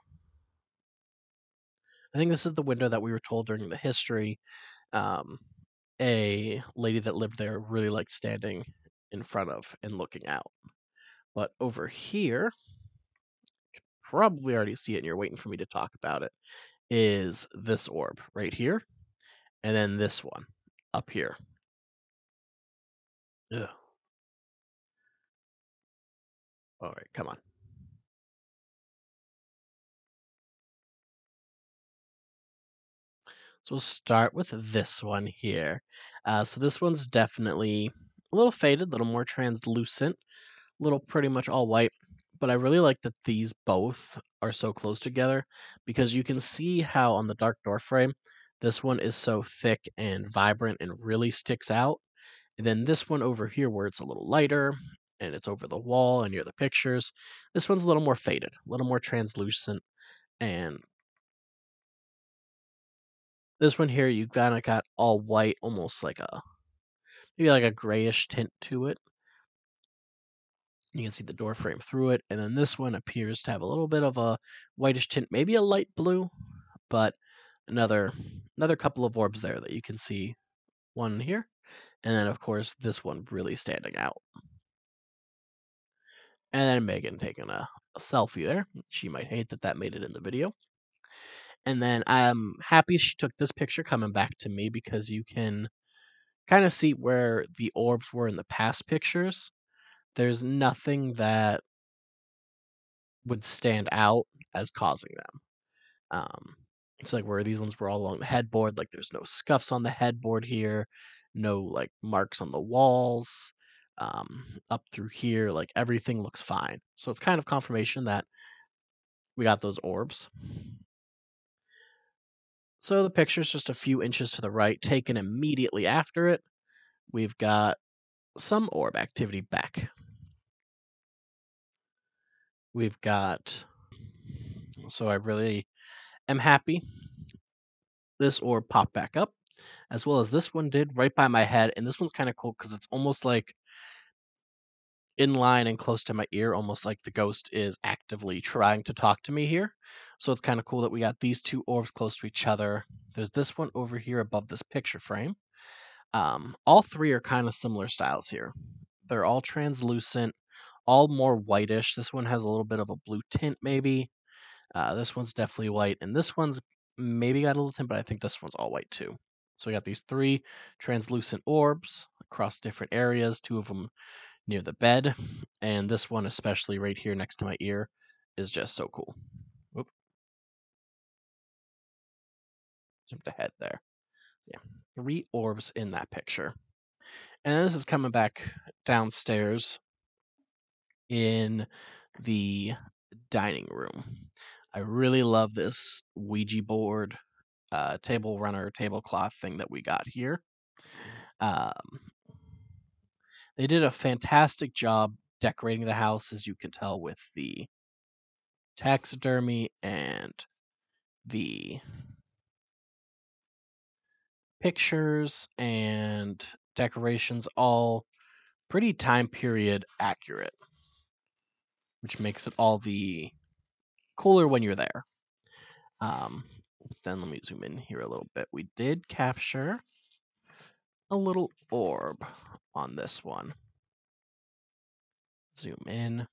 I think this is the window that we were told during the history. Um, a lady that lived there really liked standing in front of and looking out. But over here, you can probably already see it and you're waiting for me to talk about it, is this orb right here. And then this one up here. Ugh. All right, come on. So we'll start with this one here. Uh, so this one's definitely a little faded, a little more translucent, a little pretty much all white. But I really like that these both are so close together because you can see how on the dark door frame, this one is so thick and vibrant and really sticks out. And then this one over here where it's a little lighter and it's over the wall and near the pictures, this one's a little more faded, a little more translucent. And this one here, you kind of got all white, almost like a, maybe like a grayish tint to it. You can see the door frame through it. And then this one appears to have a little bit of a whitish tint, maybe a light blue, but another another couple of orbs there that you can see. One here. And then, of course, this one really standing out. And then Megan taking a, a selfie there. She might hate that that made it in the video. And then I'm happy she took this picture coming back to me because you can kind of see where the orbs were in the past pictures. There's nothing that would stand out as causing them. Um, it's like where these ones were all along the headboard, like there's no scuffs on the headboard here, no like marks on the walls. Um, up through here, like everything looks fine. So it's kind of confirmation that we got those orbs. So the picture's just a few inches to the right, taken immediately after it. We've got some orb activity back. We've got, so I really am happy this orb popped back up, as well as this one did right by my head. And this one's kind of cool because it's almost like in line and close to my ear, almost like the ghost is actively trying to talk to me here. So it's kind of cool that we got these two orbs close to each other. There's this one over here above this picture frame. Um, all three are kind of similar styles here. They're all translucent, all more whitish. This one has a little bit of a blue tint, maybe. Uh, this one's definitely white, and this one's maybe got a little tint, but I think this one's all white too. So we got these three translucent orbs across different areas, two of them near the bed, and this one, especially right here next to my ear, is just so cool. Oop. Jumped ahead there. Yeah, three orbs in that picture. And this is coming back downstairs in the dining room. I really love this Ouija board, uh, table runner, tablecloth thing that we got here. Um, they did a fantastic job decorating the house, as you can tell, with the taxidermy and the pictures and decorations, all pretty time period accurate, which makes it all the cooler when you're there. Um, then let me zoom in here a little bit. We did capture a little orb on this one. Zoom in.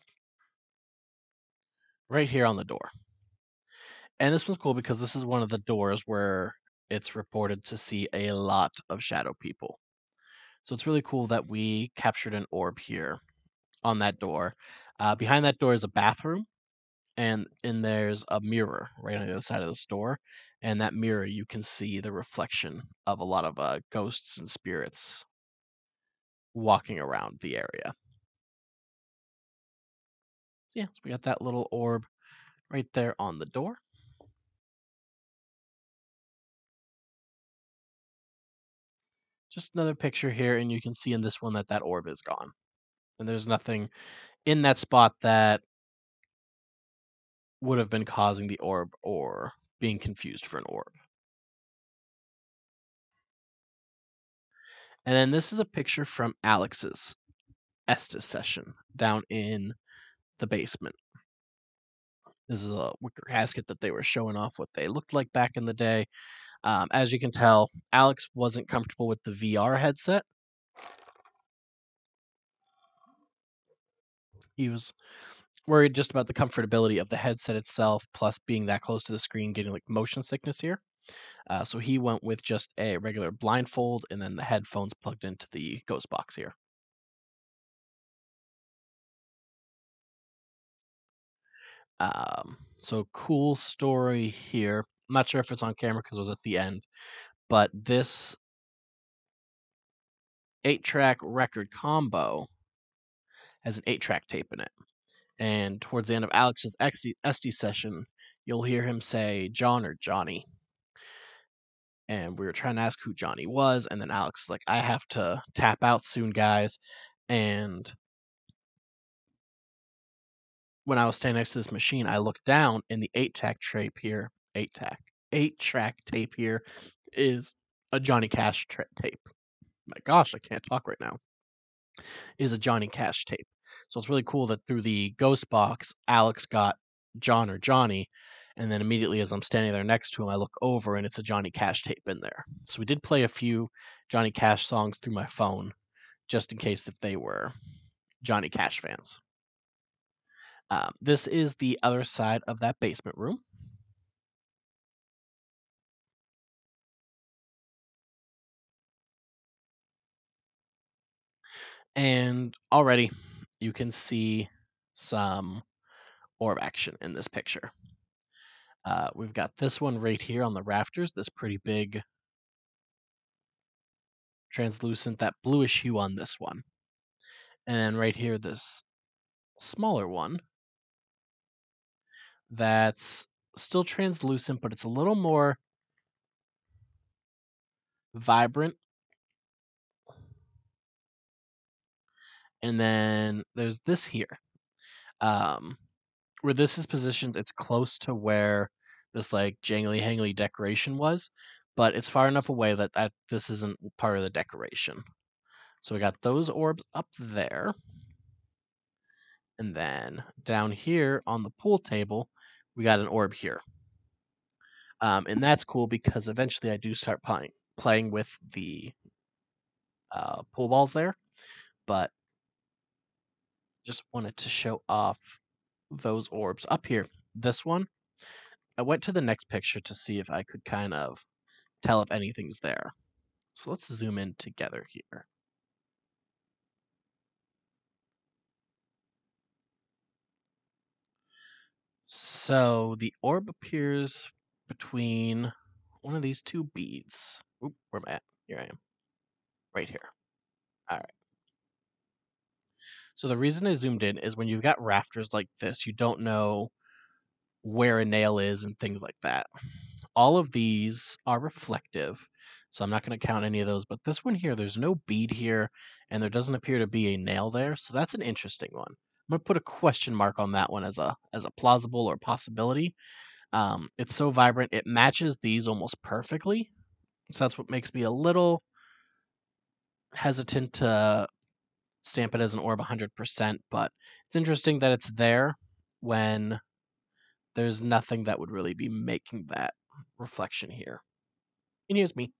Right here on the door. And this one's cool because this is one of the doors where it's reported to see a lot of shadow people. So it's really cool that we captured an orb here on that door. Uh, behind that door is a bathroom, and in there's a mirror right on the other side of this door. And that mirror, you can see the reflection of a lot of uh, ghosts and spirits walking around the area. So yeah, so we got that little orb right there on the door. Just another picture here, and you can see in this one that that orb is gone. And there's nothing in that spot that would have been causing the orb or being confused for an orb. And then this is a picture from Alex's Estes session down in the basement. This is a wicker casket that they were showing off what they looked like back in the day. Um, as you can tell, Alex wasn't comfortable with the V R headset. He was worried just about the comfortability of the headset itself, plus being that close to the screen, getting like motion sickness here. Uh, so he went with just a regular blindfold and then the headphones plugged into the ghost box here. Um, so cool story here. I'm not sure if it's on camera because it was at the end, but this eight-track record combo has an eight-track tape in it. And towards the end of Alex's Estes session, you'll hear him say John or Johnny. And we were trying to ask who Johnny was, and then Alex is like, I have to tap out soon, guys. And when I was standing next to this machine, I looked down, and the eight-track tape here, eight-track, eight-track tape here is a Johnny Cash tra- tape. My gosh, I can't talk right now. Is a Johnny Cash tape. So it's really cool that through the ghost box, Alex got John or Johnny, and then immediately as I'm standing there next to him, I look over and it's a Johnny Cash tape in there. So we did play a few Johnny Cash songs through my phone, just in case if they were Johnny Cash fans. Um, this is the other side of that basement room. And already you can see some orb action in this picture. Uh, we've got this one right here on the rafters, this pretty big translucent, that bluish hue on this one. And then right here, this smaller one that's still translucent, but it's a little more vibrant. And then there's this here, um, where this is positioned, it's close to where this like jangly hangly decoration was, but it's far enough away that, that this isn't part of the decoration. So we got those orbs up there. And then down here on the pool table, we got an orb here. Um, and that's cool because eventually I do start playing playing with the uh, pool balls there. But just wanted to show off those orbs up here. This one, I went to the next picture to see if I could kind of tell if anything's there. So let's zoom in together here. So the orb appears between one of these two beads. Oop, where am I at? Here I am. Right here. All right. So the reason I zoomed in is when you've got rafters like this, you don't know where a nail is and things like that. All of these are reflective, so I'm not going to count any of those, but this one here, there's no bead here, and there doesn't appear to be a nail there, so that's an interesting one. I'm going to put a question mark on that one as a as a plausible or possibility. Um, it's so vibrant, it matches these almost perfectly, so that's what makes me a little hesitant to stamp it as an orb one hundred percent, but it's interesting that it's there when there's nothing that would really be making that reflection here. And here's me.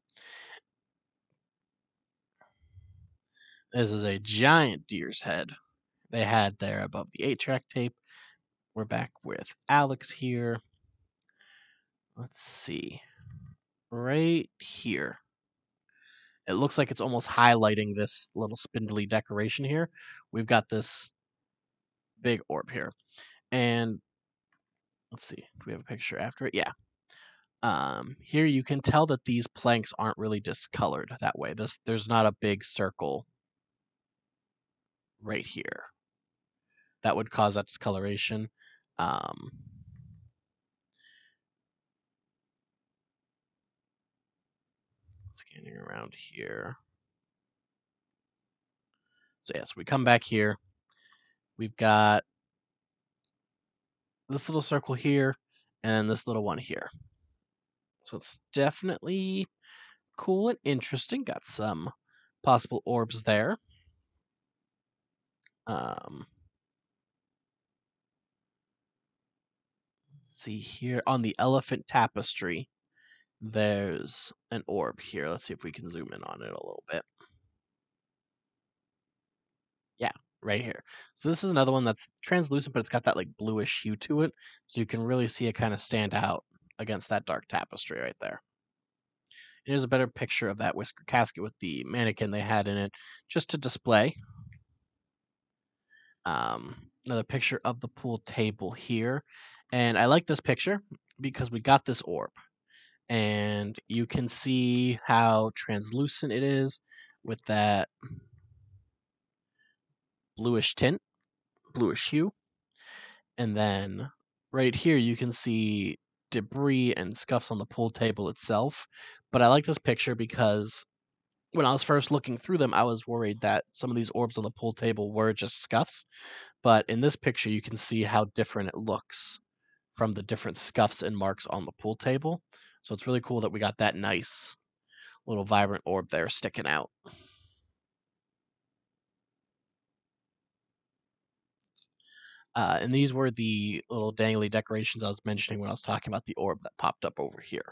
This is a giant deer's head they had there above the eight track tape. We're back with Alex here. Let's see. Right here. It looks like it's almost highlighting this little spindly decoration here. We've got this big orb here. And let's see. Do we have a picture after it? Yeah. Um, here you can tell that these planks aren't really discolored that way. This there's not a big circle right here that would cause that discoloration. Um, scanning around here. So yes, we come back here. We've got this little circle here and this little one here. So it's definitely cool and interesting. Got some possible orbs there. Um, let's see here on the elephant tapestry. There's an orb here. Let's see if we can zoom in on it a little bit. Yeah, right here. So this is another one that's translucent, but it's got that like bluish hue to it. So you can really see it kind of stand out against that dark tapestry right there. And here's a better picture of that whisker casket with the mannequin they had in it just to display. Um, another picture of the pool table here. And I like this picture because we got this orb. And you can see how translucent it is with that bluish tint, bluish hue. And then right here you can see debris and scuffs on the pool table itself. But I like this picture because when I was first looking through them, I was worried that some of these orbs on the pool table were just scuffs. But in this picture, you can see how different it looks from the different scuffs and marks on the pool table. So it's really cool that we got that nice little vibrant orb there sticking out. Uh, and these were the little dangly decorations I was mentioning when I was talking about the orb that popped up over here.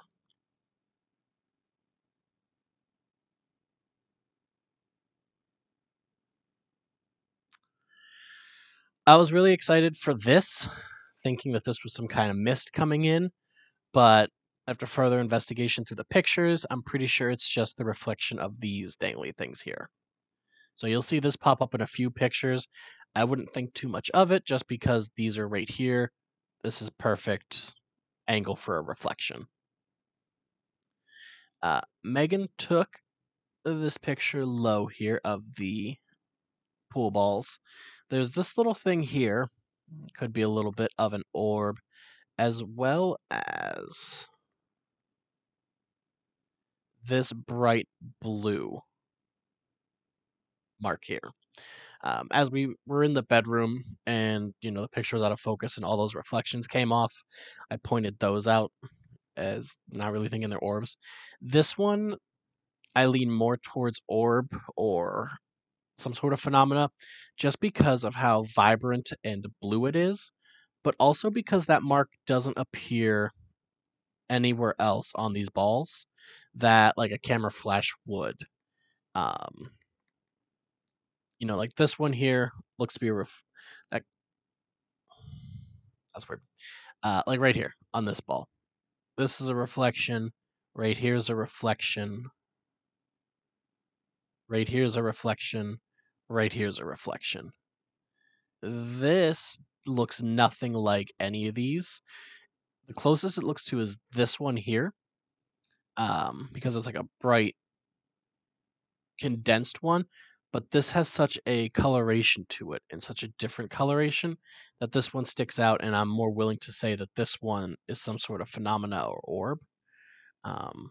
I was really excited for this, thinking that this was some kind of mist coming in, but after further investigation through the pictures, I'm pretty sure it's just the reflection of these dangly things here. So you'll see this pop up in a few pictures. I wouldn't think too much of it just because these are right here. This is perfect angle for a reflection. Uh, Megan took this picture low here of the pool balls. There's this little thing here, could be a little bit of an orb, as well as this bright blue mark here. Um, as we were in the bedroom and, you know, the picture was out of focus and all those reflections came off, I pointed those out as not really thinking they're orbs. This one, I lean more towards orb or some sort of phenomena just because of how vibrant and blue it is, but also because that mark doesn't appear anywhere else on these balls that like a camera flash would. Um, you know, like this one here looks to be a ref- that that's weird. Uh, like right here on this ball, this is a reflection. Right here's a reflection. Right here's a reflection. Right here's a reflection. This looks nothing like any of these. The closest it looks to is this one here, um, because it's like a bright condensed one, but this has such a coloration to it and such a different coloration that this one sticks out, and I'm more willing to say that this one is some sort of phenomena or orb. Um,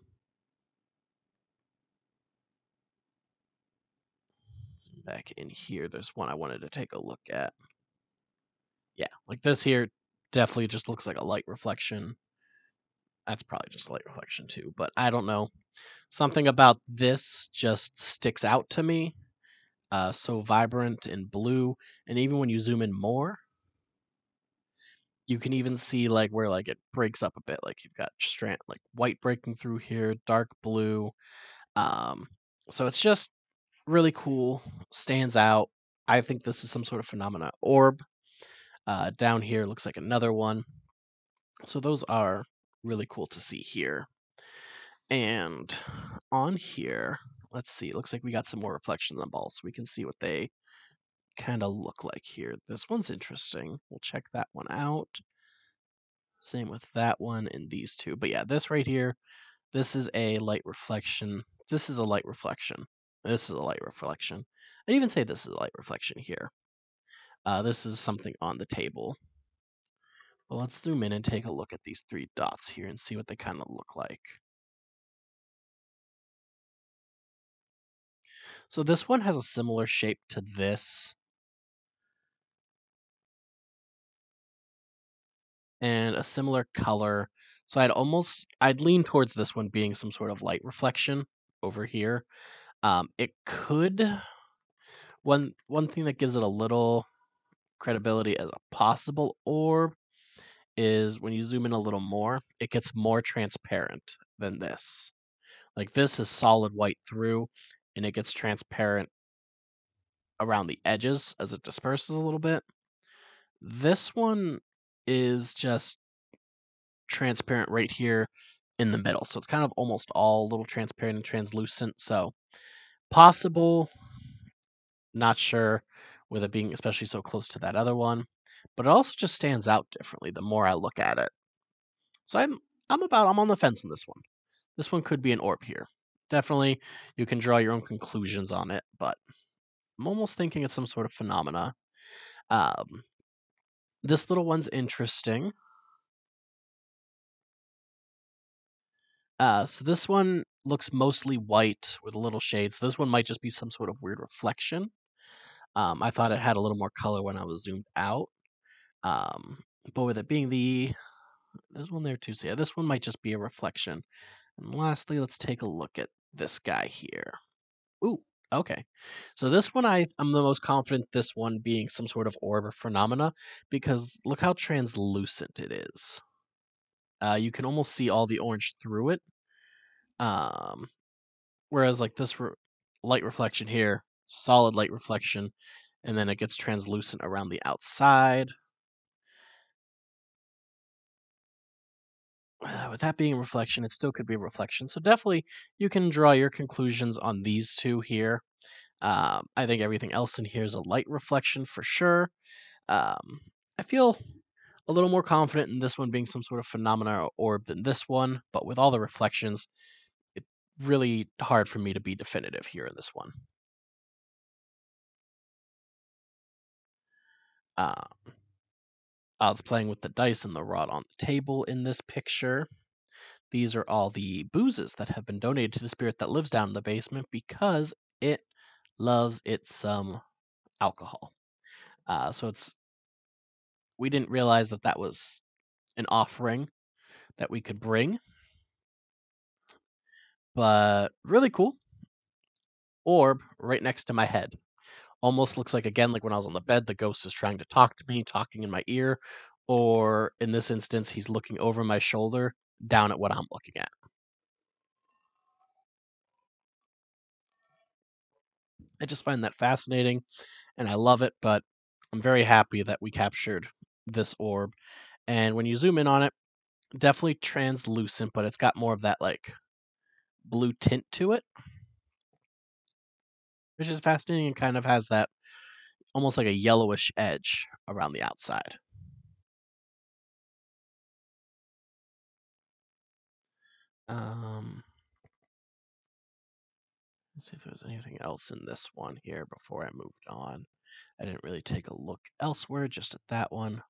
back in here, there's one I wanted to take a look at. Yeah, like this here definitely just looks like a light reflection. That's probably just a light reflection too, but I don't know. Something about this just sticks out to me. Uh, so vibrant and blue, and even when you zoom in more, you can even see like where like it breaks up a bit. Like you've got strand like white breaking through here, dark blue. Um, so it's just really cool. Stands out. I think this is some sort of phenomena orb. Uh, down here looks like another one. So those are really cool to see here. And on here, let's see. It looks like we got some more reflections on balls, so we can see what they kind of look like here. This one's interesting. We'll check that one out. Same with that one and these two. But yeah, this right here, this is a light reflection. This is a light reflection. This is a light reflection. I'd even say this is a light reflection here. Uh, this is something on the table. Well, let's zoom in and take a look at these three dots here and see what they kind of look like. So this one has a similar shape to this. And a similar color. So I'd almost I'd lean towards this one being some sort of light reflection over here. Um, it could one one thing that gives it a little credibility as a possible orb is when you zoom in a little more, it gets more transparent than this. Like this is solid white through, and it gets transparent around the edges as it disperses a little bit. This one is just transparent right here in the middle. So it's kind of almost all a little transparent and translucent. So possible, not sure with it being especially so close to that other one. But it also just stands out differently the more I look at it. So I'm I'm about I'm on the fence on this one. This one could be an orb here. Definitely you can draw your own conclusions on it, but I'm almost thinking it's some sort of phenomena. Um, this little one's interesting. Uh, so this one looks mostly white with a little shade. So this one might just be some sort of weird reflection. Um, I thought it had a little more color when I was zoomed out. Um, but with it being the there's one there too. So yeah, this one might just be a reflection. And lastly, let's take a look at this guy here. Ooh, okay. So this one I I'm the most confident this one being some sort of orb or phenomena because look how translucent it is. Uh, you can almost see all the orange through it. Um, whereas like this re- light reflection here, solid light reflection, and then it gets translucent around the outside. Uh, with that being a reflection, it still could be a reflection. So definitely you can draw your conclusions on these two here. Um, I think everything else in here is a light reflection for sure. Um, I feel a little more confident in this one being some sort of phenomena or orb than this one, but with all the reflections, it's really hard for me to be definitive here in this one. Uh, I was playing with the dice and the rod on the table in this picture. These are all the boozes that have been donated to the spirit that lives down in the basement because it loves it some alcohol. Uh, so it's we didn't realize that that was an offering that we could bring, but really cool orb right next to my head. almost looks like, again, like when I was on the bed, the ghost is trying to talk to me, talking in my ear, or in this instance, he's looking over my shoulder down at what I'm looking at. I just find that fascinating and I love it, but I'm very happy that we captured this orb. And when you zoom in on it, definitely translucent, but it's got more of that like blue tint to it, which is fascinating and kind of has that almost like a yellowish edge around the outside. Um, let's see if there's anything else in this one here before I moved on. I didn't really take a look elsewhere, just at that one.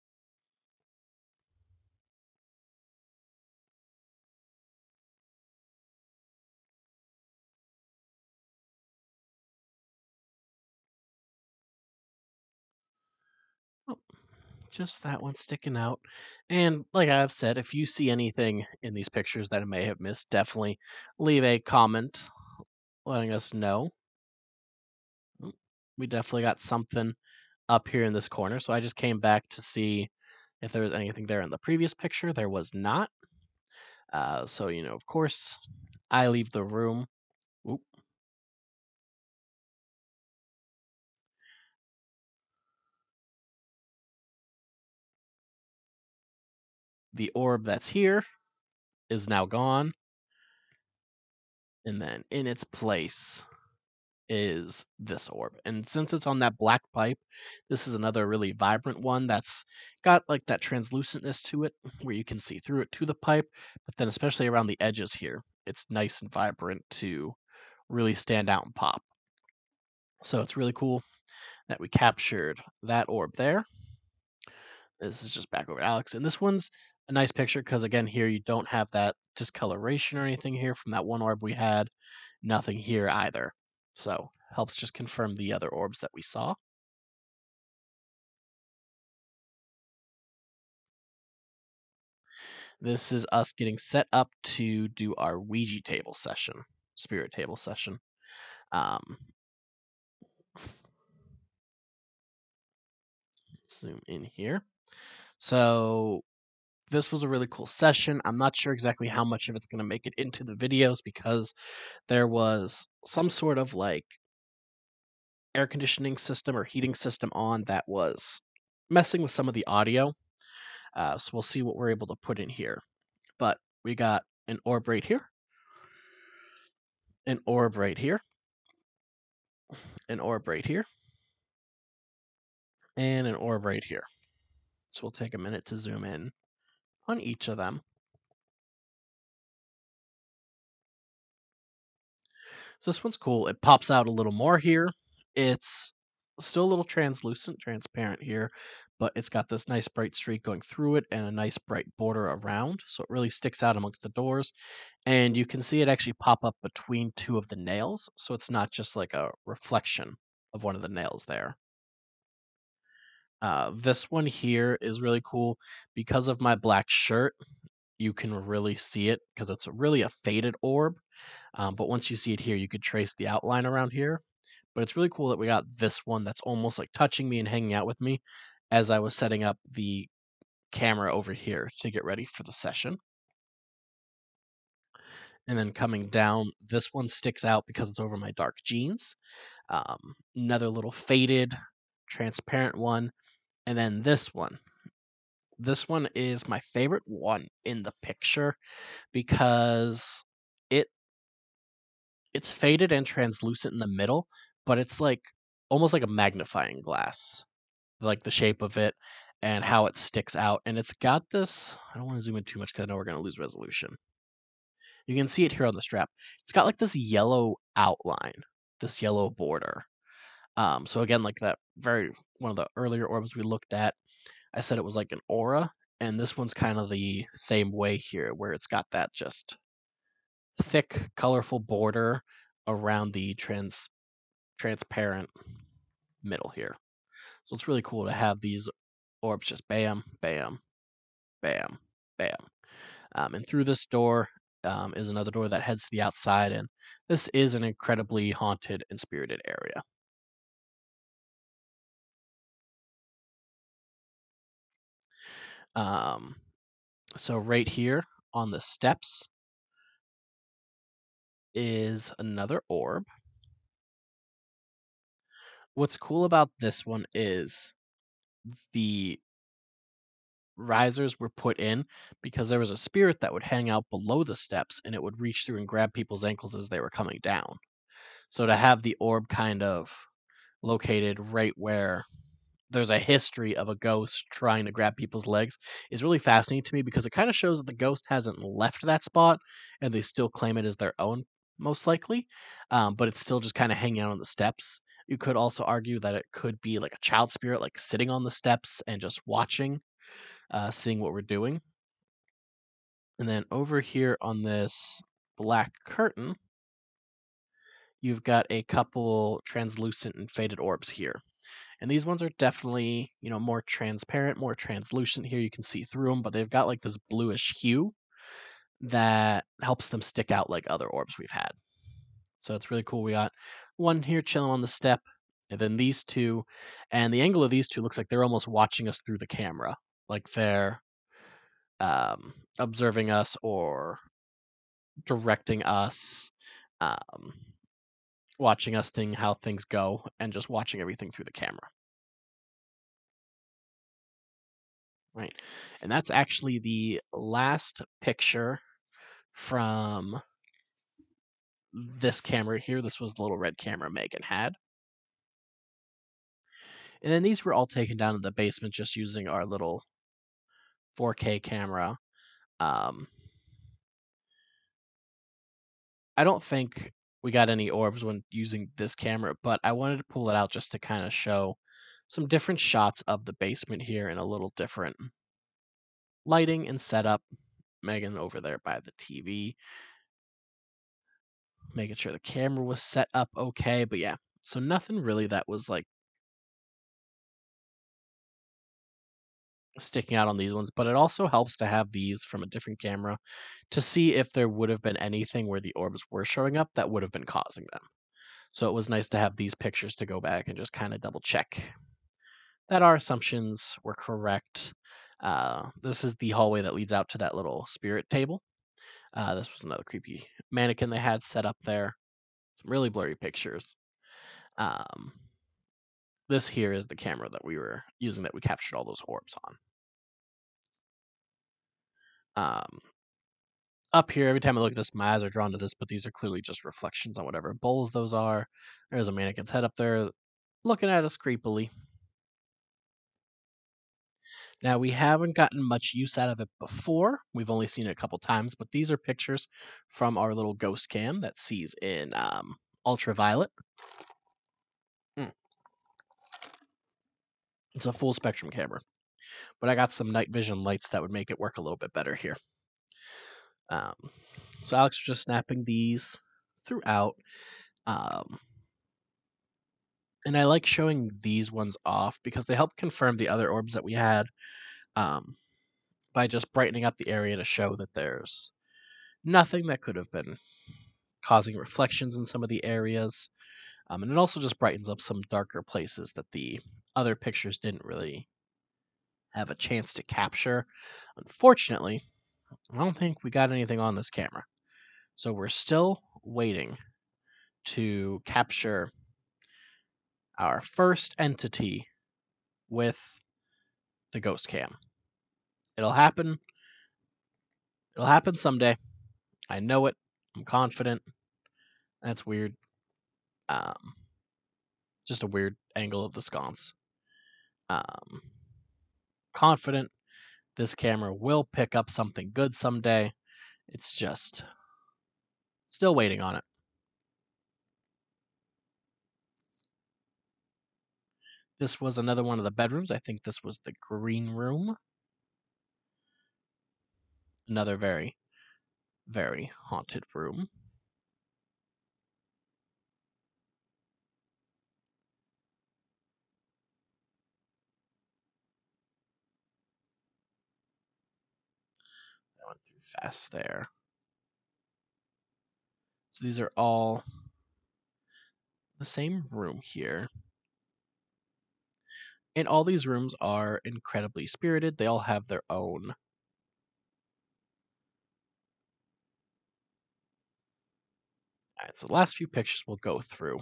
Oh, just that one sticking out. And like I've said, if you see anything in these pictures that I may have missed, definitely leave a comment letting us know. We definitely got something up here in this corner, so I just came back to see if there was anything there in the previous picture. There was not. Uh, so, you know, of course, I leave the room. Oop. The orb that's here is now gone. And then in its place is this orb. And since it's on that black pipe, this is another really vibrant one that's got like that translucentness to it where you can see through it to the pipe, but then especially around the edges here, it's nice and vibrant to really stand out and pop. So it's really cool that we captured that orb there. This is just back over to Alex. And this one's a nice picture because, again, here you don't have that discoloration or anything here from that one orb we had. Nothing here either. So helps just confirm the other orbs that we saw. This is us getting set up to do our Ouija table session, spirit table session. Um, zoom in here. So this was a really cool session. I'm not sure exactly how much of it's going to make it into the videos because there was some sort of like air conditioning system or heating system on that was messing with some of the audio. Uh, so we'll see what we're able to put in here. But we got an orb right here, an orb right here, an orb right here, and an orb right here. So we'll take a minute to zoom in on each of them. So this one's cool. It pops out a little more here. It's still a little translucent, transparent here, but it's got this nice bright streak going through it and a nice bright border around. So it really sticks out amongst the doors. And you can see it actually pop up between two of the nails. So it's not just like a reflection of one of the nails there. Uh, this one here is really cool because of my black shirt. You can really see it because it's really a faded orb. Um, but once you see it here, you could trace the outline around here. But it's really cool that we got this one that's almost like touching me and hanging out with me as I was setting up the camera over here to get ready for the session. And then coming down, this one sticks out because it's over my dark jeans. Um, another little faded, transparent one. And then this one. This one is my favorite one in the picture because it it's faded and translucent in the middle, but it's like almost like a magnifying glass, like the shape of it and how it sticks out. And it's got this, I don't want to zoom in too much because I know we're going to lose resolution. You can see it here on the strap. It's got like this yellow outline, this yellow border. Um, so again, like that very, one of the earlier orbs we looked at, I said it was like an aura, and this one's kind of the same way here, where it's got that just thick, colorful border around the trans transparent middle here. So it's really cool to have these orbs just bam, bam, bam, bam. Um, and through this door um, is another door that heads to the outside, and this is an incredibly haunted and spirited area. Um, so right here on the steps is another orb. What's cool about this one is the risers were put in because there was a spirit that would hang out below the steps and it would reach through and grab people's ankles as they were coming down. So to have the orb kind of located right where there's a history of a ghost trying to grab people's legs is really fascinating to me because it kind of shows that the ghost hasn't left that spot and they still claim it as their own, most likely. Um, but it's still just kind of hanging out on the steps. You could also argue that it could be like a child spirit, like sitting on the steps and just watching, uh, seeing what we're doing. And then over here on this black curtain, you've got a couple translucent and faded orbs here. And these ones are definitely, you know, more transparent, more translucent here. You can see through them, but they've got like this bluish hue that helps them stick out like other orbs we've had. So it's really cool. We got one here chilling on the step, and then these two. And the angle of these two looks like they're almost watching us through the camera. Like they're um, observing us or directing us, um, watching us think how things go, and just watching everything through the camera. Right. And that's actually the last picture from this camera here. This was the little red camera Megan had. And then these were all taken down in the basement just using our little four K camera. Um, I don't think we got any orbs when using this camera, but I wanted to pull it out just to kind of show some different shots of the basement here in a little different lighting and setup. Megan over there by the T V, making sure the camera was set up okay. But yeah, so nothing really that was like sticking out on these ones, but it also helps to have these from a different camera to see if there would have been anything where the orbs were showing up that would have been causing them. So it was nice to have these pictures to go back and just kind of double check that our assumptions were correct. Uh, this is the hallway that leads out to that little spirit table. Uh, this was another creepy mannequin they had set up there. Some really blurry pictures. Um, this here is the camera that we were using that we captured all those orbs on. Um, up here, every time I look at this, my eyes are drawn to this, but these are clearly just reflections on whatever bowls those are. There's a mannequin's head up there looking at us creepily. Now, we haven't gotten much use out of it before. We've only seen it a couple times, but these are pictures from our little ghost cam that sees in um, ultraviolet. Mm. It's a full spectrum camera, but I got some night vision lights that would make it work a little bit better here. Um, so Alex was just snapping these throughout. Um, and I like showing these ones off because they help confirm the other orbs that we had um, by just brightening up the area to show that there's nothing that could have been causing reflections in some of the areas. Um, and it also just brightens up some darker places that the other pictures didn't really have a chance to capture. Unfortunately, I don't think we got anything on this camera. So we're still waiting to capture our first entity with the ghost cam. It'll happen. It'll happen someday. I know it. I'm confident. That's weird. Um, just a weird angle of the sconce. Um, confident this camera will pick up something good someday. It's just still waiting on it. This was another one of the bedrooms. I think this was the green room. Another very, very haunted room. I went through fast there. So these are all the same room here. And all these rooms are incredibly spirited. They all have their own Alright, so the last few pictures we'll go through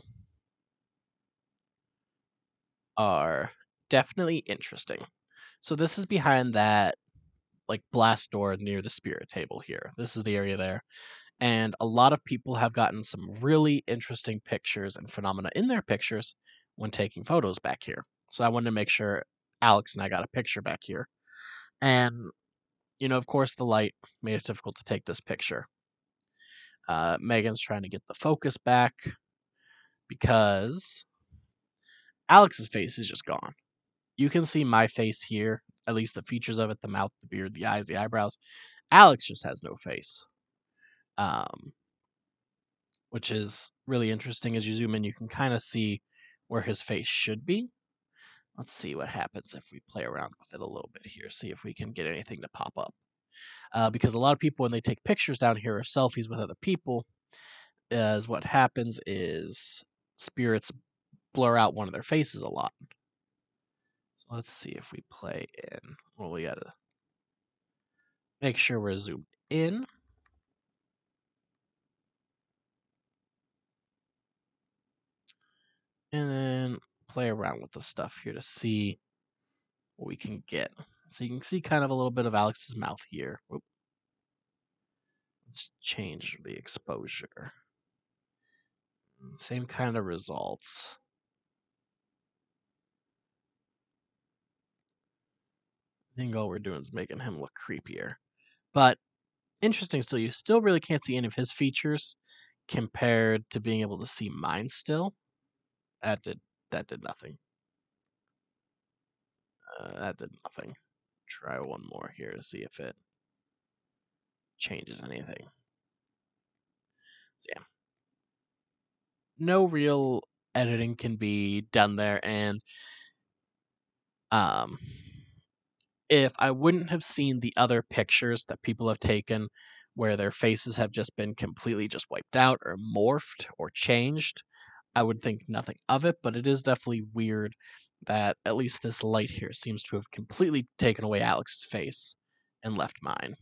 are definitely interesting. So this is behind that like blast door near the spirit table here. This is the area there. And a lot of people have gotten some really interesting pictures and phenomena in their pictures when taking photos back here. So I wanted to make sure Alex and I got a picture back here. And, you know, of course, the light made it difficult to take this picture. Uh, Megan's trying to get the focus back because Alex's face is just gone. You can see my face here, at least the features of it, the mouth, the beard, the eyes, the eyebrows. Alex just has no face. Um, which is really interesting. As you zoom in, you can kind of see where his face should be. Let's see what happens if we play around with it a little bit here, see if we can get anything to pop up. Uh, because a lot of people, when they take pictures down here or selfies with other people, is what happens is spirits blur out one of their faces a lot. So let's see if we play in. Well, we gotta make sure we're zoomed in. And then play around with the stuff here to see what we can get. So you can see kind of a little bit of Alex's mouth here. Oop. Let's change the exposure. Same kind of results. I think all we're doing is making him look creepier. But interesting still, you still really can't see any of his features compared to being able to see mine still. That did that did nothing. Uh, that did nothing. Try one more here to see if it changes anything. So yeah. No real editing can be done there, and um if I wouldn't have seen the other pictures that people have taken where their faces have just been completely just wiped out or morphed or changed, I would think nothing of it, but it is definitely weird that at least this light here seems to have completely taken away Alex's face and left mine.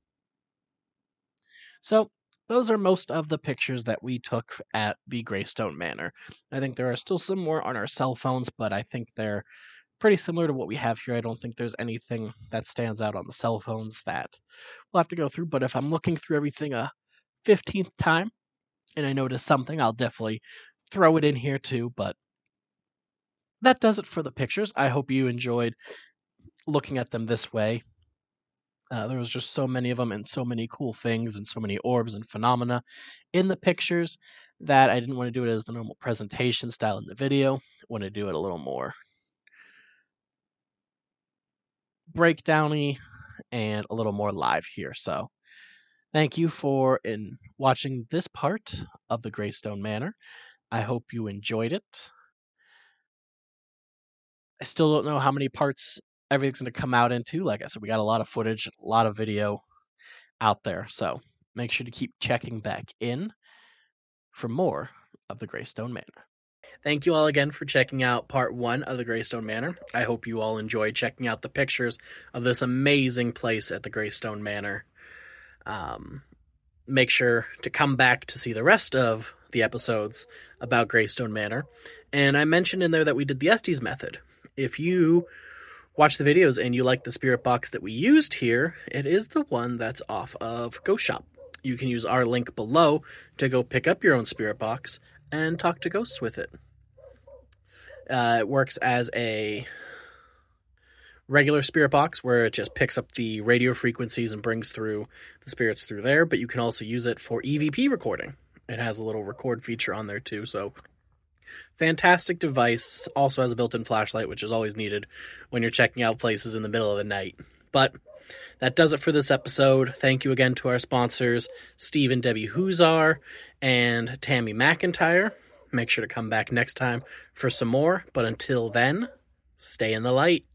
So, those are most of the pictures that we took at the Greystone Manor. I think there are still some more on our cell phones, but I think they're pretty similar to what we have here. I don't think there's anything that stands out on the cell phones that we'll have to go through, but if I'm looking through everything a fifteenth time and I notice something, I'll definitely throw it in here too, but that does it for the pictures. I hope you enjoyed looking at them this way. Uh, there was just so many of them and so many cool things and so many orbs and phenomena in the pictures that I didn't want to do it as the normal presentation style in the video. I want to do it a little more breakdowny and a little more live here. So thank you for in watching this part of the Greystone Manor. I hope you enjoyed it. I still don't know how many parts everything's going to come out into. Like I said, we got a lot of footage, a lot of video out there. So make sure to keep checking back in for more of the Greystone Manor. Thank you all again for checking out part one of the Greystone Manor. I hope you all enjoyed checking out the pictures of this amazing place at the Greystone Manor. Um, make sure to come back to see the rest of the episodes about Greystone Manor. And I mentioned in there that we did the Estes method. If you watch the videos and you like the spirit box that we used here, it is the one that's off of Ghost Shop. You can use our link below to go pick up your own spirit box and talk to ghosts with it. Uh, it works as a regular spirit box where it just picks up the radio frequencies and brings through the spirits through there, but you can also use it for E V P recording. It has a little record feature on there too, so fantastic device. Also has a built-in flashlight, which is always needed when you're checking out places in the middle of the night. But that does it for this episode. Thank you again to our sponsors, Steve and Debbie Huzar and Tammy McIntyre. Make sure to come back next time for some more, but until then, stay in the light.